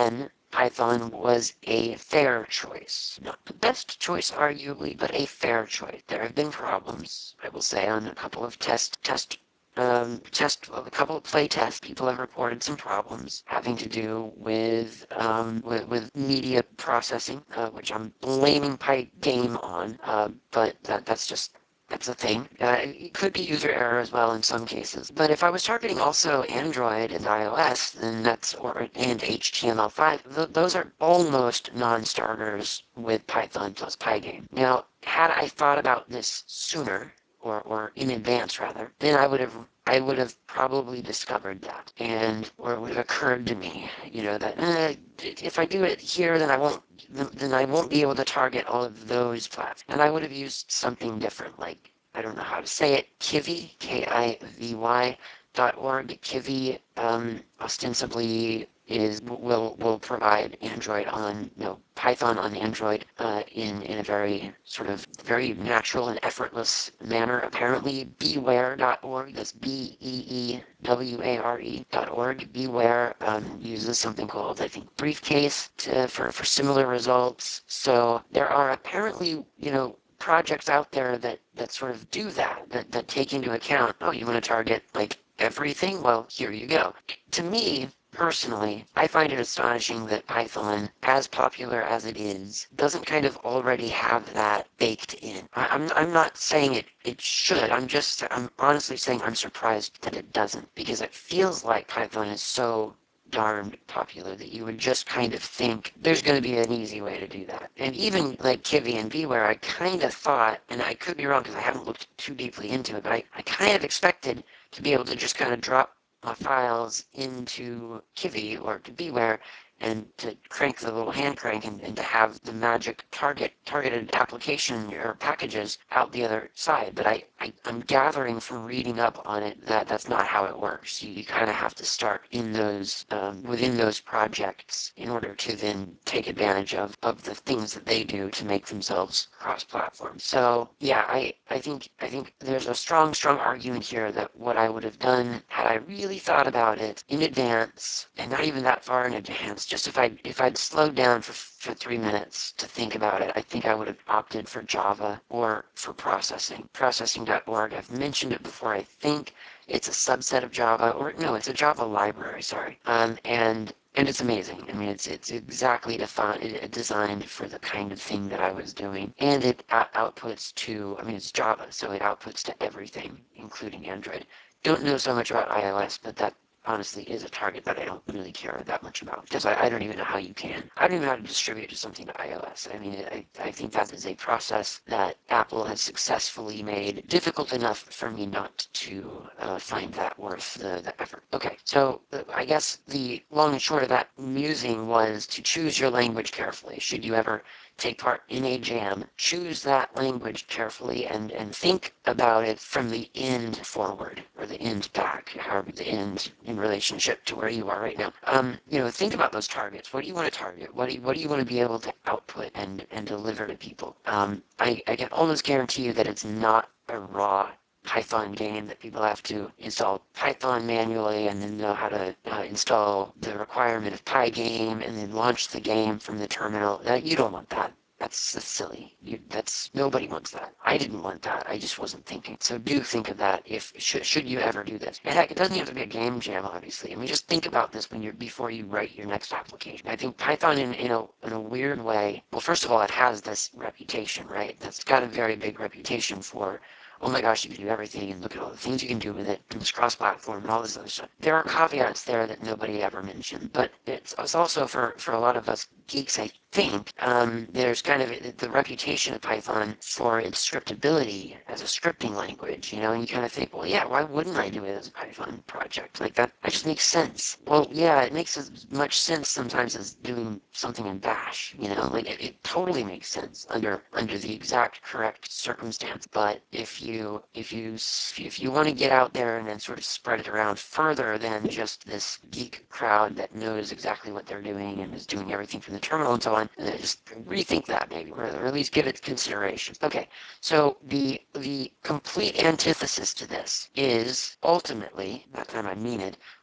Python was a fair choice. Not the best choice, arguably, but a fair choice. There have been problems, I will say, on a couple of test test um, test a couple of play tests. People have reported some problems having to do with um, with, with media processing, uh, which I'm blaming Pygame on. Uh, but that that's just that's a thing. Uh, it could be user error as well in some cases. But if I was targeting also Android and iOS, then that's or and H T M L five, th those are almost non-starters with Python plus Pygame. Now, had I thought about this sooner, or, or in advance rather, then I would have I would have probably discovered that, and or it would have occurred to me, you know, that eh, if I do it here, then I won't then I won't be able to target all of those platforms, and I would have used something different, like I don't know how to say it, Kivy, K I V Y dot org. Kivy um, ostensibly is will will provide Android on you know Python on Android uh, in in a very sort of very natural and effortless manner. Apparently, Beware dot org. That's B E E W A R E dot org. Beware um, uses something called I think Briefcase to, for for similar results. So there are apparently you know projects out there that that sort of do that that that take into account. Oh, you want to target like everything? Well, here you go. To me, personally, I find it astonishing that Python, as popular as it is, doesn't kind of already have that baked in. I, I'm, I'm not saying it, it should, I'm just, I'm honestly saying I'm surprised that it doesn't, because it feels like Python is so darned popular that you would just kind of think there's going to be an easy way to do that. And even like Kivy and Beware, I kind of thought, and I could be wrong because I haven't looked too deeply into it, but I, I kind of expected to be able to just kind of drop my files into Kivy or to Beware and to crank the little hand crank and, and to have the magic target targeted application or packages out the other side. But I, I, I'm gathering from reading up on it that that's not how it works. You, you kind of have to start in those um, within those projects in order to then take advantage of, of the things that they do to make themselves cross-platform. So yeah, I, I think I think there's a strong, strong argument here that what I would have done had I really thought about it in advance, and not even that far in advance, just if I if I'd slowed down for for three minutes to think about it, I think I would have opted for Java or for processing. Processing dot org, I've mentioned it before, I think it's a subset of Java, or no, it's a Java library, sorry. Um, and and it's amazing. I mean, it's it's exactly defined, designed for the kind of thing that I was doing, and it out outputs to. I mean, it's Java, so it outputs to everything, including Android. Don't know so much about iOS, but that honestly is a target that I don't really care that much about because I, I don't even know how you can. I don't even know how to distribute something to iOS. I mean, I, I think that is a process that Apple has successfully made difficult enough for me not to uh, find that worth the, the effort. Okay, so uh, I guess the long and short of that musing was to choose your language carefully. Should you ever take part in a jam, choose that language carefully and, and think about it from the end forward, or the end back, however the end in relationship to where you are right now. Um, you know, think about those targets. What do you want to target? What do you, what do you want to be able to output and, and deliver to people? Um, I, I can almost guarantee you that it's not a raw Python game that people have to install Python manually and then know how to uh, install the requirement of Pygame and then launch the game from the terminal. Uh, you don't want that. That's, that's silly. You, that's nobody wants that. I didn't want that. I just wasn't thinking. So do think of that if should should you ever do this. And heck, it doesn't have to be a game jam, obviously. I mean, just think about this when you're before you write your next application. I think Python, in in a in a weird way. Well, first of all, it has this reputation, right? That's got a very big reputation for, oh my gosh, you can do everything, and look at all the things you can do with it, and it's cross-platform, and all this other stuff. There are caveats there that nobody ever mentioned, but it's, it's also for, for a lot of us geeks, I think, um, there's kind of the reputation of Python for its scriptability as a scripting language, you know, and you kind of think, well, yeah, why wouldn't I do it as a Python project? Like, that, that just makes sense. Well, yeah, it makes as much sense sometimes as doing something in Bash, you know, like, it, it totally makes sense under, under the exact correct circumstance, but if you, if you, if you want to get out there and then sort of spread it around further than just this geek crowd that knows exactly what they're doing and is doing everything from the terminal and so on, uh, just rethink that maybe, or at least give it consideration. Okay, so the the complete antithesis to this is ultimately, that time I mean it,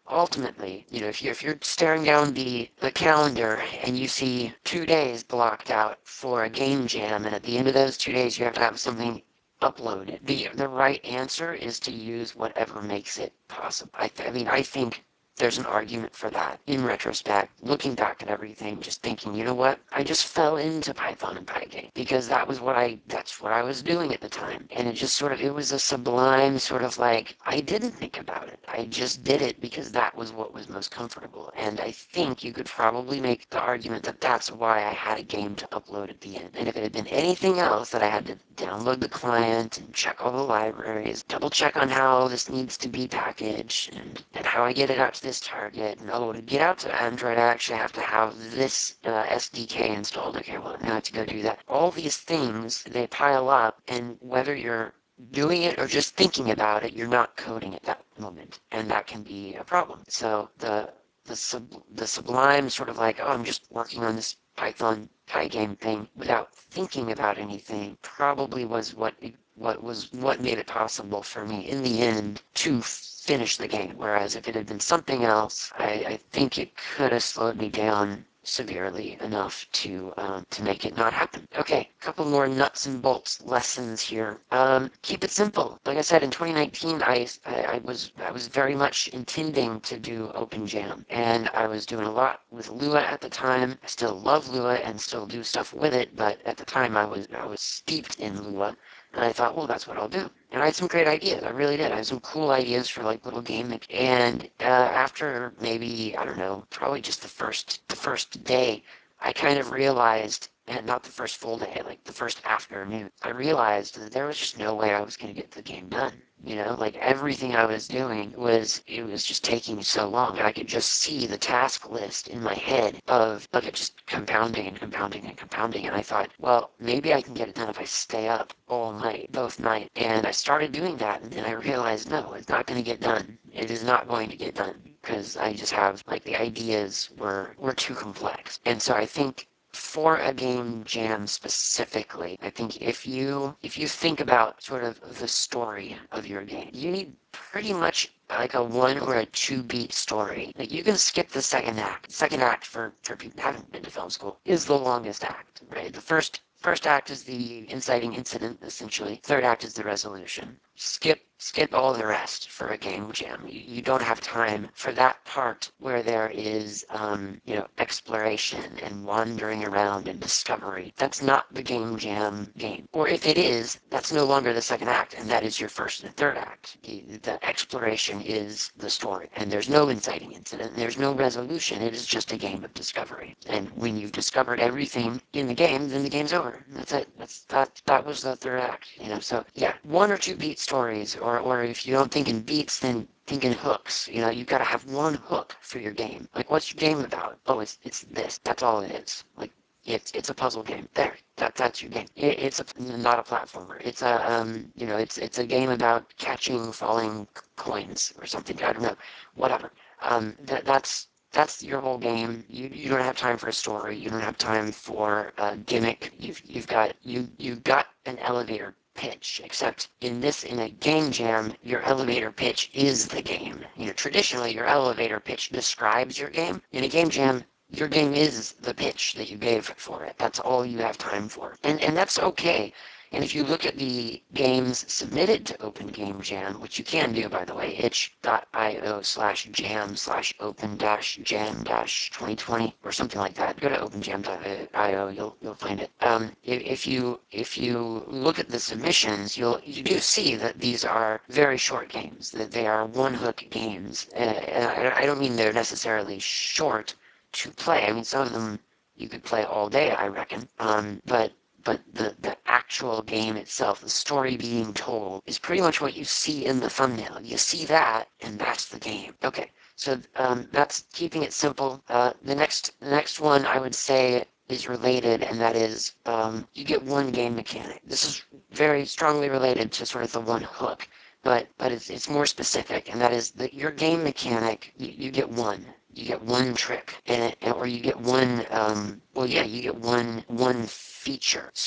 ultimately, you know, if you're, if you're staring down the, the calendar and you see two days blocked out for a game jam, and at the end of those two days you have to have something uploaded, the the right answer is to use whatever makes it possible. I, th- I mean, I think there's an argument for that. In retrospect, looking back at everything, just thinking, you know what? I just fell into Python and Pygame because that was what I that's what I was doing at the time. And it just sort of it was a sublime sort of like I didn't think about it. I just did it because that was what was most comfortable. And I think you could probably make the argument that that's why I had a game to upload at the end. And if it had been anything else that I had to download the client and check all the libraries, double check on how this needs to be packaged and, and how I get it out to this target, and oh, to get out to Android, I actually have to have this uh, S D K installed. Okay, well, now I have to go do that. All these things, they pile up, and whether you're doing it or just thinking about it, you're not coding at that moment, and that can be a problem. So the the sub, the sublime sort of like, oh, I'm just working on this Python Pygame thing without thinking about anything probably was what what was what made it possible for me in the end to finish the game. Whereas if it had been something else, I, I think it could have slowed me down severely enough to um, to make it not happen. Okay, a couple more nuts and bolts lessons here. Um, keep it simple. Like I said, in twenty nineteen, I, I, I was I was very much intending to do OpenJam, and I was doing a lot with Lua at the time. I still love Lua and still do stuff with it, but at the time I was I was steeped in Lua. And I thought, well, that's what I'll do. And I had some great ideas. I really did. I had some cool ideas for like little game. And uh, after maybe, I don't know, probably just the first the first day, I kind of realized, and not the first full day, like the first afternoon, I realized that there was just no way I was going to get the game done. You know, like everything I was doing was, it was just taking so long. I could just see the task list in my head of, of it just compounding and compounding and compounding. And I thought, well, maybe I can get it done if I stay up all night, both nights. And I started doing that, and then I realized, no, it's not going to get done. It is not going to get done because I just have, like, the ideas were, were too complex. And so I think for a game jam specifically, I think if you if you think about sort of the story of your game, you need pretty much like a one or a two beat story. Like you can skip the second act. Second act for, for people who haven't been to film school is the longest act, right? The first first act is the inciting incident, essentially. Third act is the resolution. Skip skip all the rest for a game jam. You, you don't have time for that part where there is, um, you know, exploration and wandering around and discovery. That's not the game jam game. Or if it is, that's no longer the second act, and that is your first and third act. The, the exploration is the story, and there's no inciting incident, there's no resolution, it is just a game of discovery. And when you've discovered everything in the game, then the game's over. That's it. That's that that was the third act, you know. So yeah, one or two beat stories, or or if you don't think in beats, then think in hooks. You know, you've got to have one hook for your game. Like, what's your game about? Oh, it's it's this. That's all it is. Like, it's it's a puzzle game. There, that that's your game. It, it's a not a platformer. It's a um, you know, it's it's a game about catching falling coins or something. I don't know, whatever. Um, that that's that's your whole game. You you don't have time for a story. You don't have time for a gimmick. You've you've got you you've got an elevator pitch, except in this, in a game jam, your elevator pitch is the game. You know, traditionally, your elevator pitch describes your game. In a game jam, your game is the pitch that you gave for it. That's all you have time for. And and that's okay. And if you look at the games submitted to Open Game Jam, which you can do, by the way, itch.io slash jam slash open dash jam dash twenty twenty or something like that. Go to openjam dot io, you'll you'll find it. Um, if, if you if you look at the submissions, you'll you do see that these are very short games. That they are one hook games. Uh, and I don't mean they're necessarily short to play. I mean, some of them you could play all day, I reckon. Um, but but the, the actual game itself, the story being told, is pretty much what you see in the thumbnail. You see that, and that's the game. Okay, so um, that's keeping it simple. Uh, the next the next one I would say is related, and that is um, you get one game mechanic. This is very strongly related to sort of the one hook, but but it's it's more specific, and that is that your game mechanic, you, you get one. You get one trick, and it, or you get one. Um, well, yeah, you get one one feature. So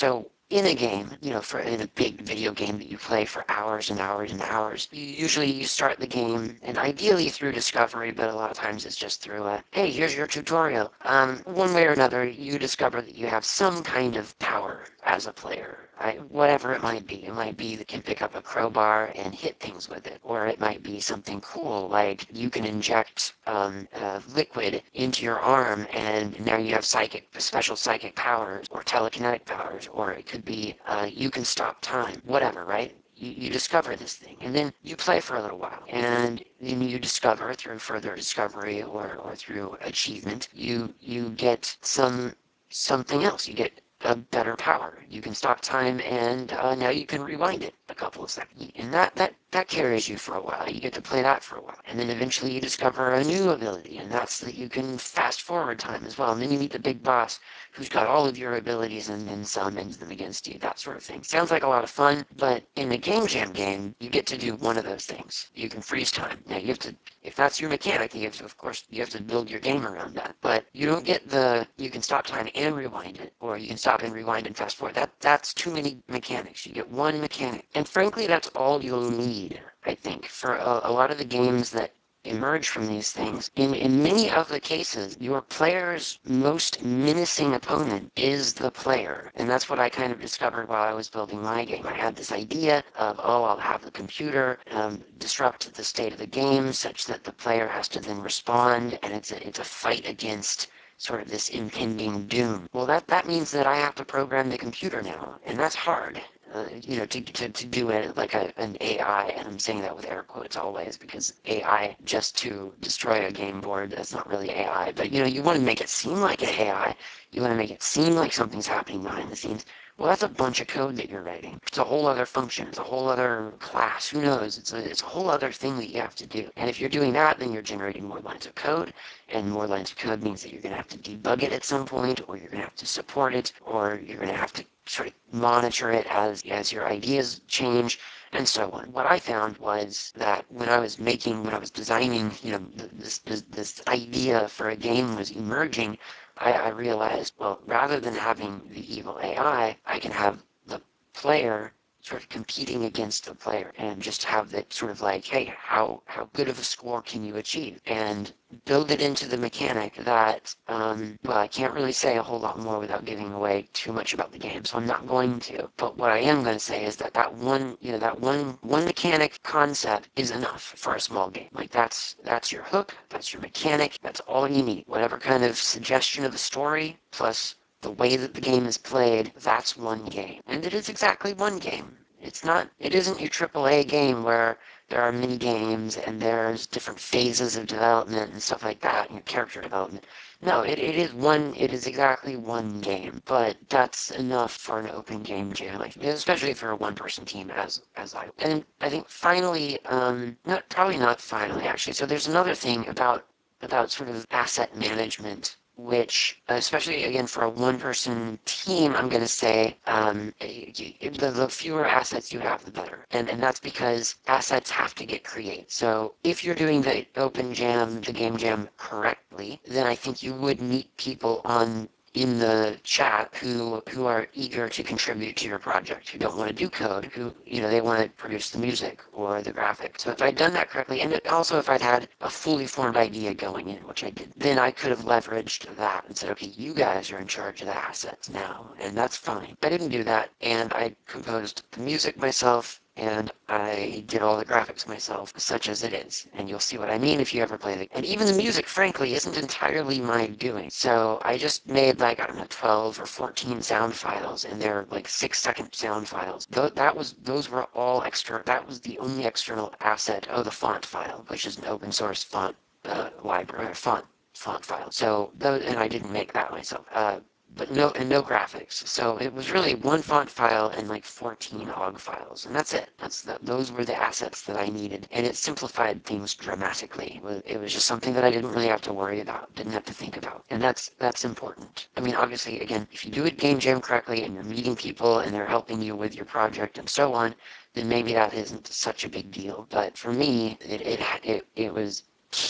in a game, you know, for in a big video game that you play for hours and hours and hours, you usually you start the game, and ideally through discovery, but a lot of times it's just through a, hey, here's your tutorial. Um, one way or another, you discover that you have some kind of power as a player. I, whatever it might be. It might be that you can pick up a crowbar and hit things with it, or it might be something cool like you can inject um, uh, liquid into your arm and now you have psychic, special psychic powers or telekinetic powers, or it could be uh, you can stop time, whatever, right? You, you discover this thing, and then you play for a little while, and then you discover through further discovery or, or through achievement, you you get some something else. You get a better power. You can stop time, and uh, now you can rewind it a couple of seconds. And that, that, that carries you for a while. You get to play that for a while. And then eventually you discover a new ability, and that's that you can fast forward time as well. And then you meet the big boss who's got all of your abilities and then summons them against you, that sort of thing. Sounds like a lot of fun, but in a Game Jam game, you get to do one of those things. You can freeze time. Now you have to, if that's your mechanic, you have to, of course, you have to build your game around that. But you don't get the, you can stop time and rewind it, or you can stop and rewind and fast forward. That, that's too many mechanics. You get one mechanic. And frankly, that's all you'll need, I think, for a, a lot of the games that emerge from these things. In, in many of the cases, your player's most menacing opponent is the player. And that's what I kind of discovered while I was building my game. I had this idea of, oh, I'll have the computer um, disrupt the state of the game such that the player has to then respond, and it's a, it's a fight against sort of this impending doom. Well, that, that means that I have to program the computer now, and that's hard. Uh, you know, to, to, to do it like a, an A I, and I'm saying that with air quotes always, because A I just to destroy a game board, that's not really A I, but you know, you want to make it seem like an A I, you want to make it seem like something's happening behind the scenes. Well, that's a bunch of code that you're writing. It's a whole other function. It's a whole other class. Who knows? It's a, it's a whole other thing that you have to do. And if you're doing that, then you're generating more lines of code. And more lines of code means that you're going to have to debug it at some point, or you're going to have to support it, or you're going to have to sort of monitor it as, as your ideas change, and so on. What I found was that when I was making, when I was designing, you know, this, this, this idea for a game was emerging, I, I realized, well, rather than having the evil A I, I can have the player sort of competing against the player and just have that sort of like, hey, how, how good of a score can you achieve? And build it into the mechanic that, um, well, I can't really say a whole lot more without giving away too much about the game, so I'm not going to. But what I am going to say is that that one, you know, that one, one mechanic concept is enough for a small game. Like that's, that's your hook, that's your mechanic, that's all you need. Whatever kind of suggestion of the story, plus the way that the game is played, that's one game. And it is exactly one game. It's not, it isn't your triple A game where there are mini games and there's different phases of development and stuff like that, and character development. No, it, it is one, it is exactly one game, but that's enough for an open game jam, like, especially for a one-person team as as I. And I think finally, um, not probably not finally actually. So there's another thing about about sort of asset management, which, especially again for a one-person team, I'm going to say um, the, the fewer assets you have, the better. And, and that's because assets have to get created. So if you're doing the open jam, the game jam correctly, then I think you would meet people on in the chat who who are eager to contribute to your project, who don't want to do code, who, you know, they want to produce the music or the graphics. So if I'd done that correctly, and also if I'd had a fully formed idea going in, which I did, then I could have leveraged that and said, okay, you guys are in charge of the assets now, and that's fine. I didn't do that, and I composed the music myself, and I did all the graphics myself, such as it is. And you'll see what I mean if you ever play the... And even the music, frankly, isn't entirely my doing. So I just made, like, I don't know, twelve or fourteen sound files, and they're, like, six-second sound files. Th that was, those were all extra... That was the only external asset of the font file, which is an open-source font uh, library, font font file. So, and I didn't make that myself. Uh, but no, and no graphics. So it was really one font file and like fourteen O G files, and that's it. That's the, those were the assets that I needed, and it simplified things dramatically. It was, it was just something that I didn't really have to worry about, didn't have to think about, and that's that's important. I mean, obviously, again, if you do it game jam correctly, and you're meeting people, and they're helping you with your project, and so on, then maybe that isn't such a big deal. But for me, it it it, it was key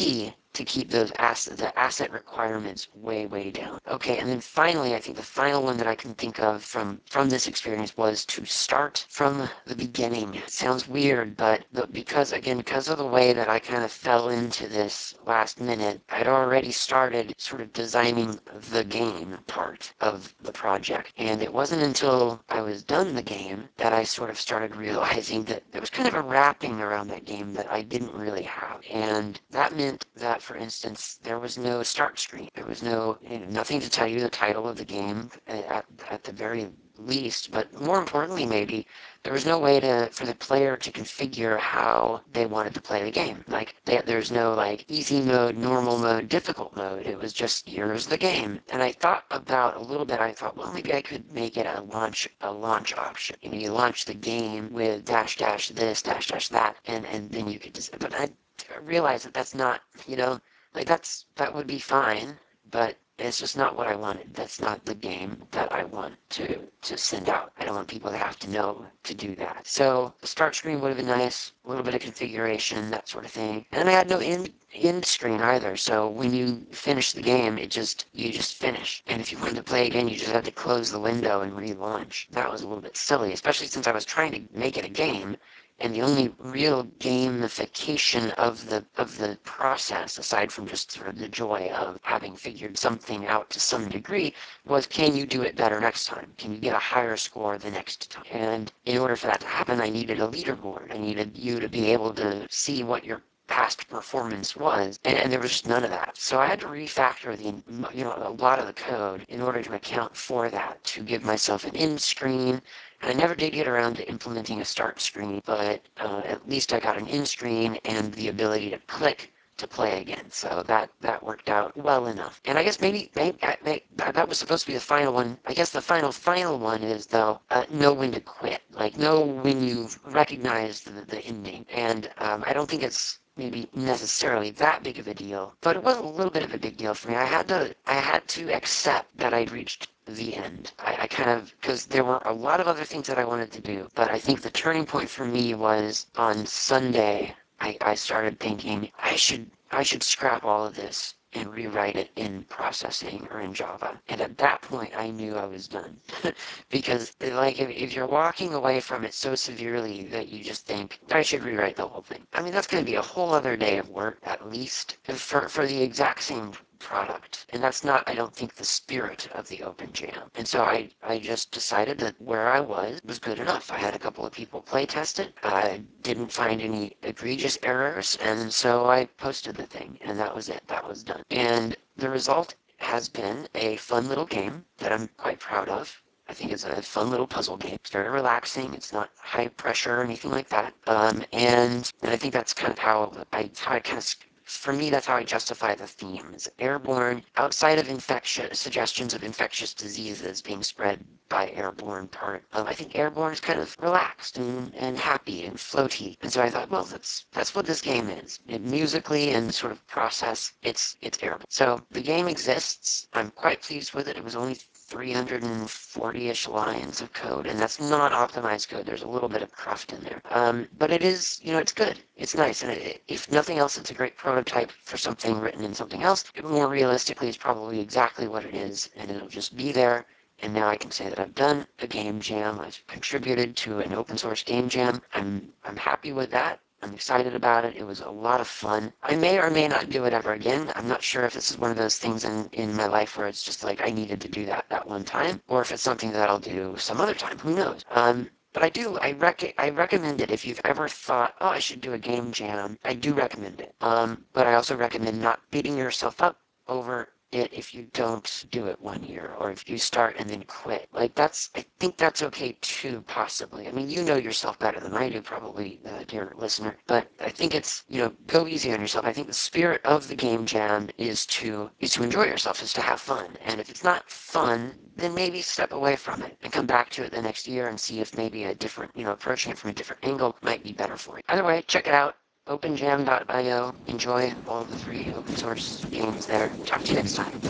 to keep those asset, the asset requirements way, way down. Okay, and then finally, I think the final one that I can think of from, from this experience was to start from the beginning. It sounds weird, but the, because, again, because of the way that I kind of fell into this last minute, I'd already started sort of designing the game part of the project. And it wasn't until I was done the game that I sort of started realizing that there was kind of a wrapping around that game that I didn't really have. And that meant that, for instance, there was no start screen. There was no, you know, nothing to tell you the title of the game at, at the very least, but more importantly maybe, there was no way to for the player to configure how they wanted to play the game. Like, they, there's no, like, easy mode, normal mode, difficult mode. It was just, here's the game. And I thought about a little bit, I thought, well, maybe I could make it a launch a launch option. You know, you launch the game with dash dash this, dash dash that, and, and then you could just, but I realized that that's not, you know, like, that's, that would be fine, but it's just not what I wanted. That's not the game that I want to, to send out. I don't want people to have to know to do that. So the start screen would have been nice, a little bit of configuration, that sort of thing. And I had no end, end screen either, so when you finish the game, it just, you just finish. And if you wanted to play again, you just had to close the window and relaunch. That was a little bit silly, especially since I was trying to make it a game. And the only real gamification of the of the process, aside from just sort of the joy of having figured something out to some degree, was, can you do it better next time? Can you get a higher score the next time? And in order for that to happen, I needed a leaderboard. I needed you to be able to see what your past performance was, and, and there was just none of that. So I had to refactor the, you know, a lot of the code in order to account for that, to give myself an end screen. And I never did get around to implementing a start screen, but uh, at least I got an end screen and the ability to click to play again. So that, that worked out well enough. And I guess maybe, maybe, maybe that was supposed to be the final one. I guess the final, final one is, though, uh, know when to quit. Like, know when you've recognized the, the ending. And um, I don't think it's maybe necessarily that big of a deal, but it was a little bit of a big deal for me. I had to, I had to accept that I'd reached the end. I, I kind of, because there were a lot of other things that I wanted to do, but I think the turning point for me was on Sunday. I, I started thinking I should, I should scrap all of this and rewrite it in processing or in Java. And at that point, I knew I was done. Because, like, if, if you're walking away from it so severely that you just think, I should rewrite the whole thing. I mean, that's going to be a whole other day of work, at least, for, for the exact same product. And that's not, I don't think, the spirit of the Open Jam. And so I, I just decided that where I was was good enough. I had a couple of people play test it. I didn't find any egregious errors, and so I posted the thing, and that was it. That was done. And the result has been a fun little game that I'm quite proud of. I think it's a fun little puzzle game. It's very relaxing. It's not high pressure or anything like that. Um, and, and I think that's kind of how I, how I kind of, for me, that's how I justify the themes. Airborne, outside of infectious suggestions of infectious diseases being spread by airborne part, um, I think airborne is kind of relaxed and, and happy and floaty. And so I thought, well, that's that's what this game is. It, musically and sort of process, it's it's airborne. So the game exists. I'm quite pleased with it. It was only three hundred forty-ish lines of code, and that's not optimized code. There's a little bit of cruft in there. Um, but it is, you know, it's good. It's nice, and it, if nothing else, it's a great prototype for something written in something else. It, more realistically, it's probably exactly what it is, and it'll just be there. And now I can say that I've done a game jam. I've contributed to an open source game jam. I'm I'm happy with that. I'm excited about it. It was a lot of fun. I may or may not do it ever again. I'm not sure if this is one of those things in, in my life where it's just like I needed to do that that one time, or if it's something that I'll do some other time. Who knows? Um, but I do, I rec I recommend it if you've ever thought, oh, I should do a game jam. I do recommend it. Um, but I also recommend not beating yourself up over it if you don't do it one year, or if you start and then quit. Like, that's, I think that's okay too, possibly. I mean, you know yourself better than I do, probably, uh, dear listener, but I think it's, you know, go easy on yourself. I think the spirit of the game jam is to, is to enjoy yourself, is to have fun. And if it's not fun, then maybe step away from it and come back to it the next year and see if maybe a different, you know, approaching it from a different angle might be better for you. Either way, check it out. open jam dot i o. Enjoy all the free open source games there. Talk to you next time.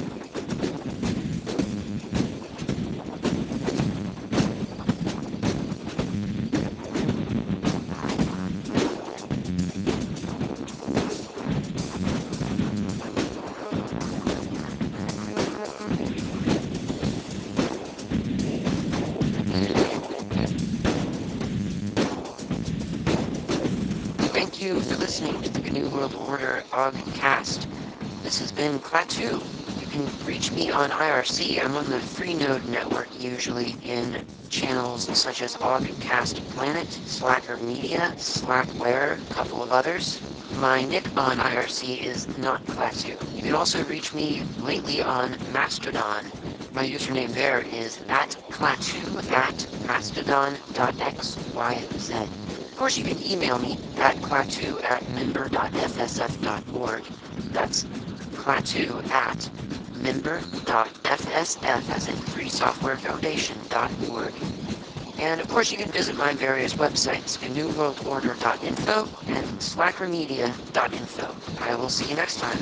you for listening to the G N U World Order Ogcast. This has been Klaatu. You can reach me on I R C. I'm on the Freenode network usually in channels such as Ogcast Planet, Slacker Media, Slackware, a couple of others. My nick on I R C is not Klaatu. You can also reach me lately on Mastodon. My username there is at Klaatu at mastodon.xyz. Of course, you can email me at klaatu at member.fsf.org. That's klaatu at member.fsf, as in freesoftwarefoundation.org. And of course, you can visit my various websites, G N U world order dot info and slackermedia dot info. I will see you next time.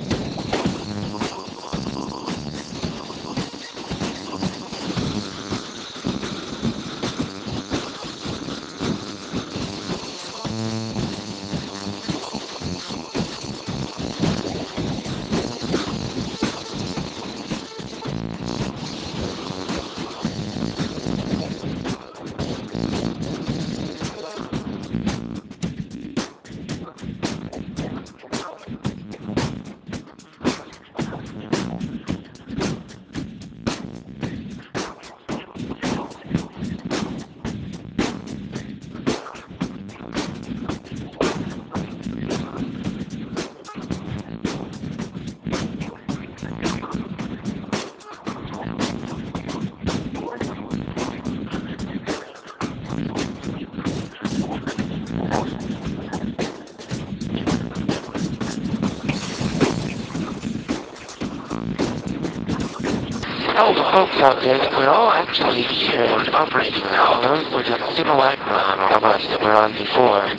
All the folks out there that we're all actually here and operating now. Those were just simulacra of us that were on before.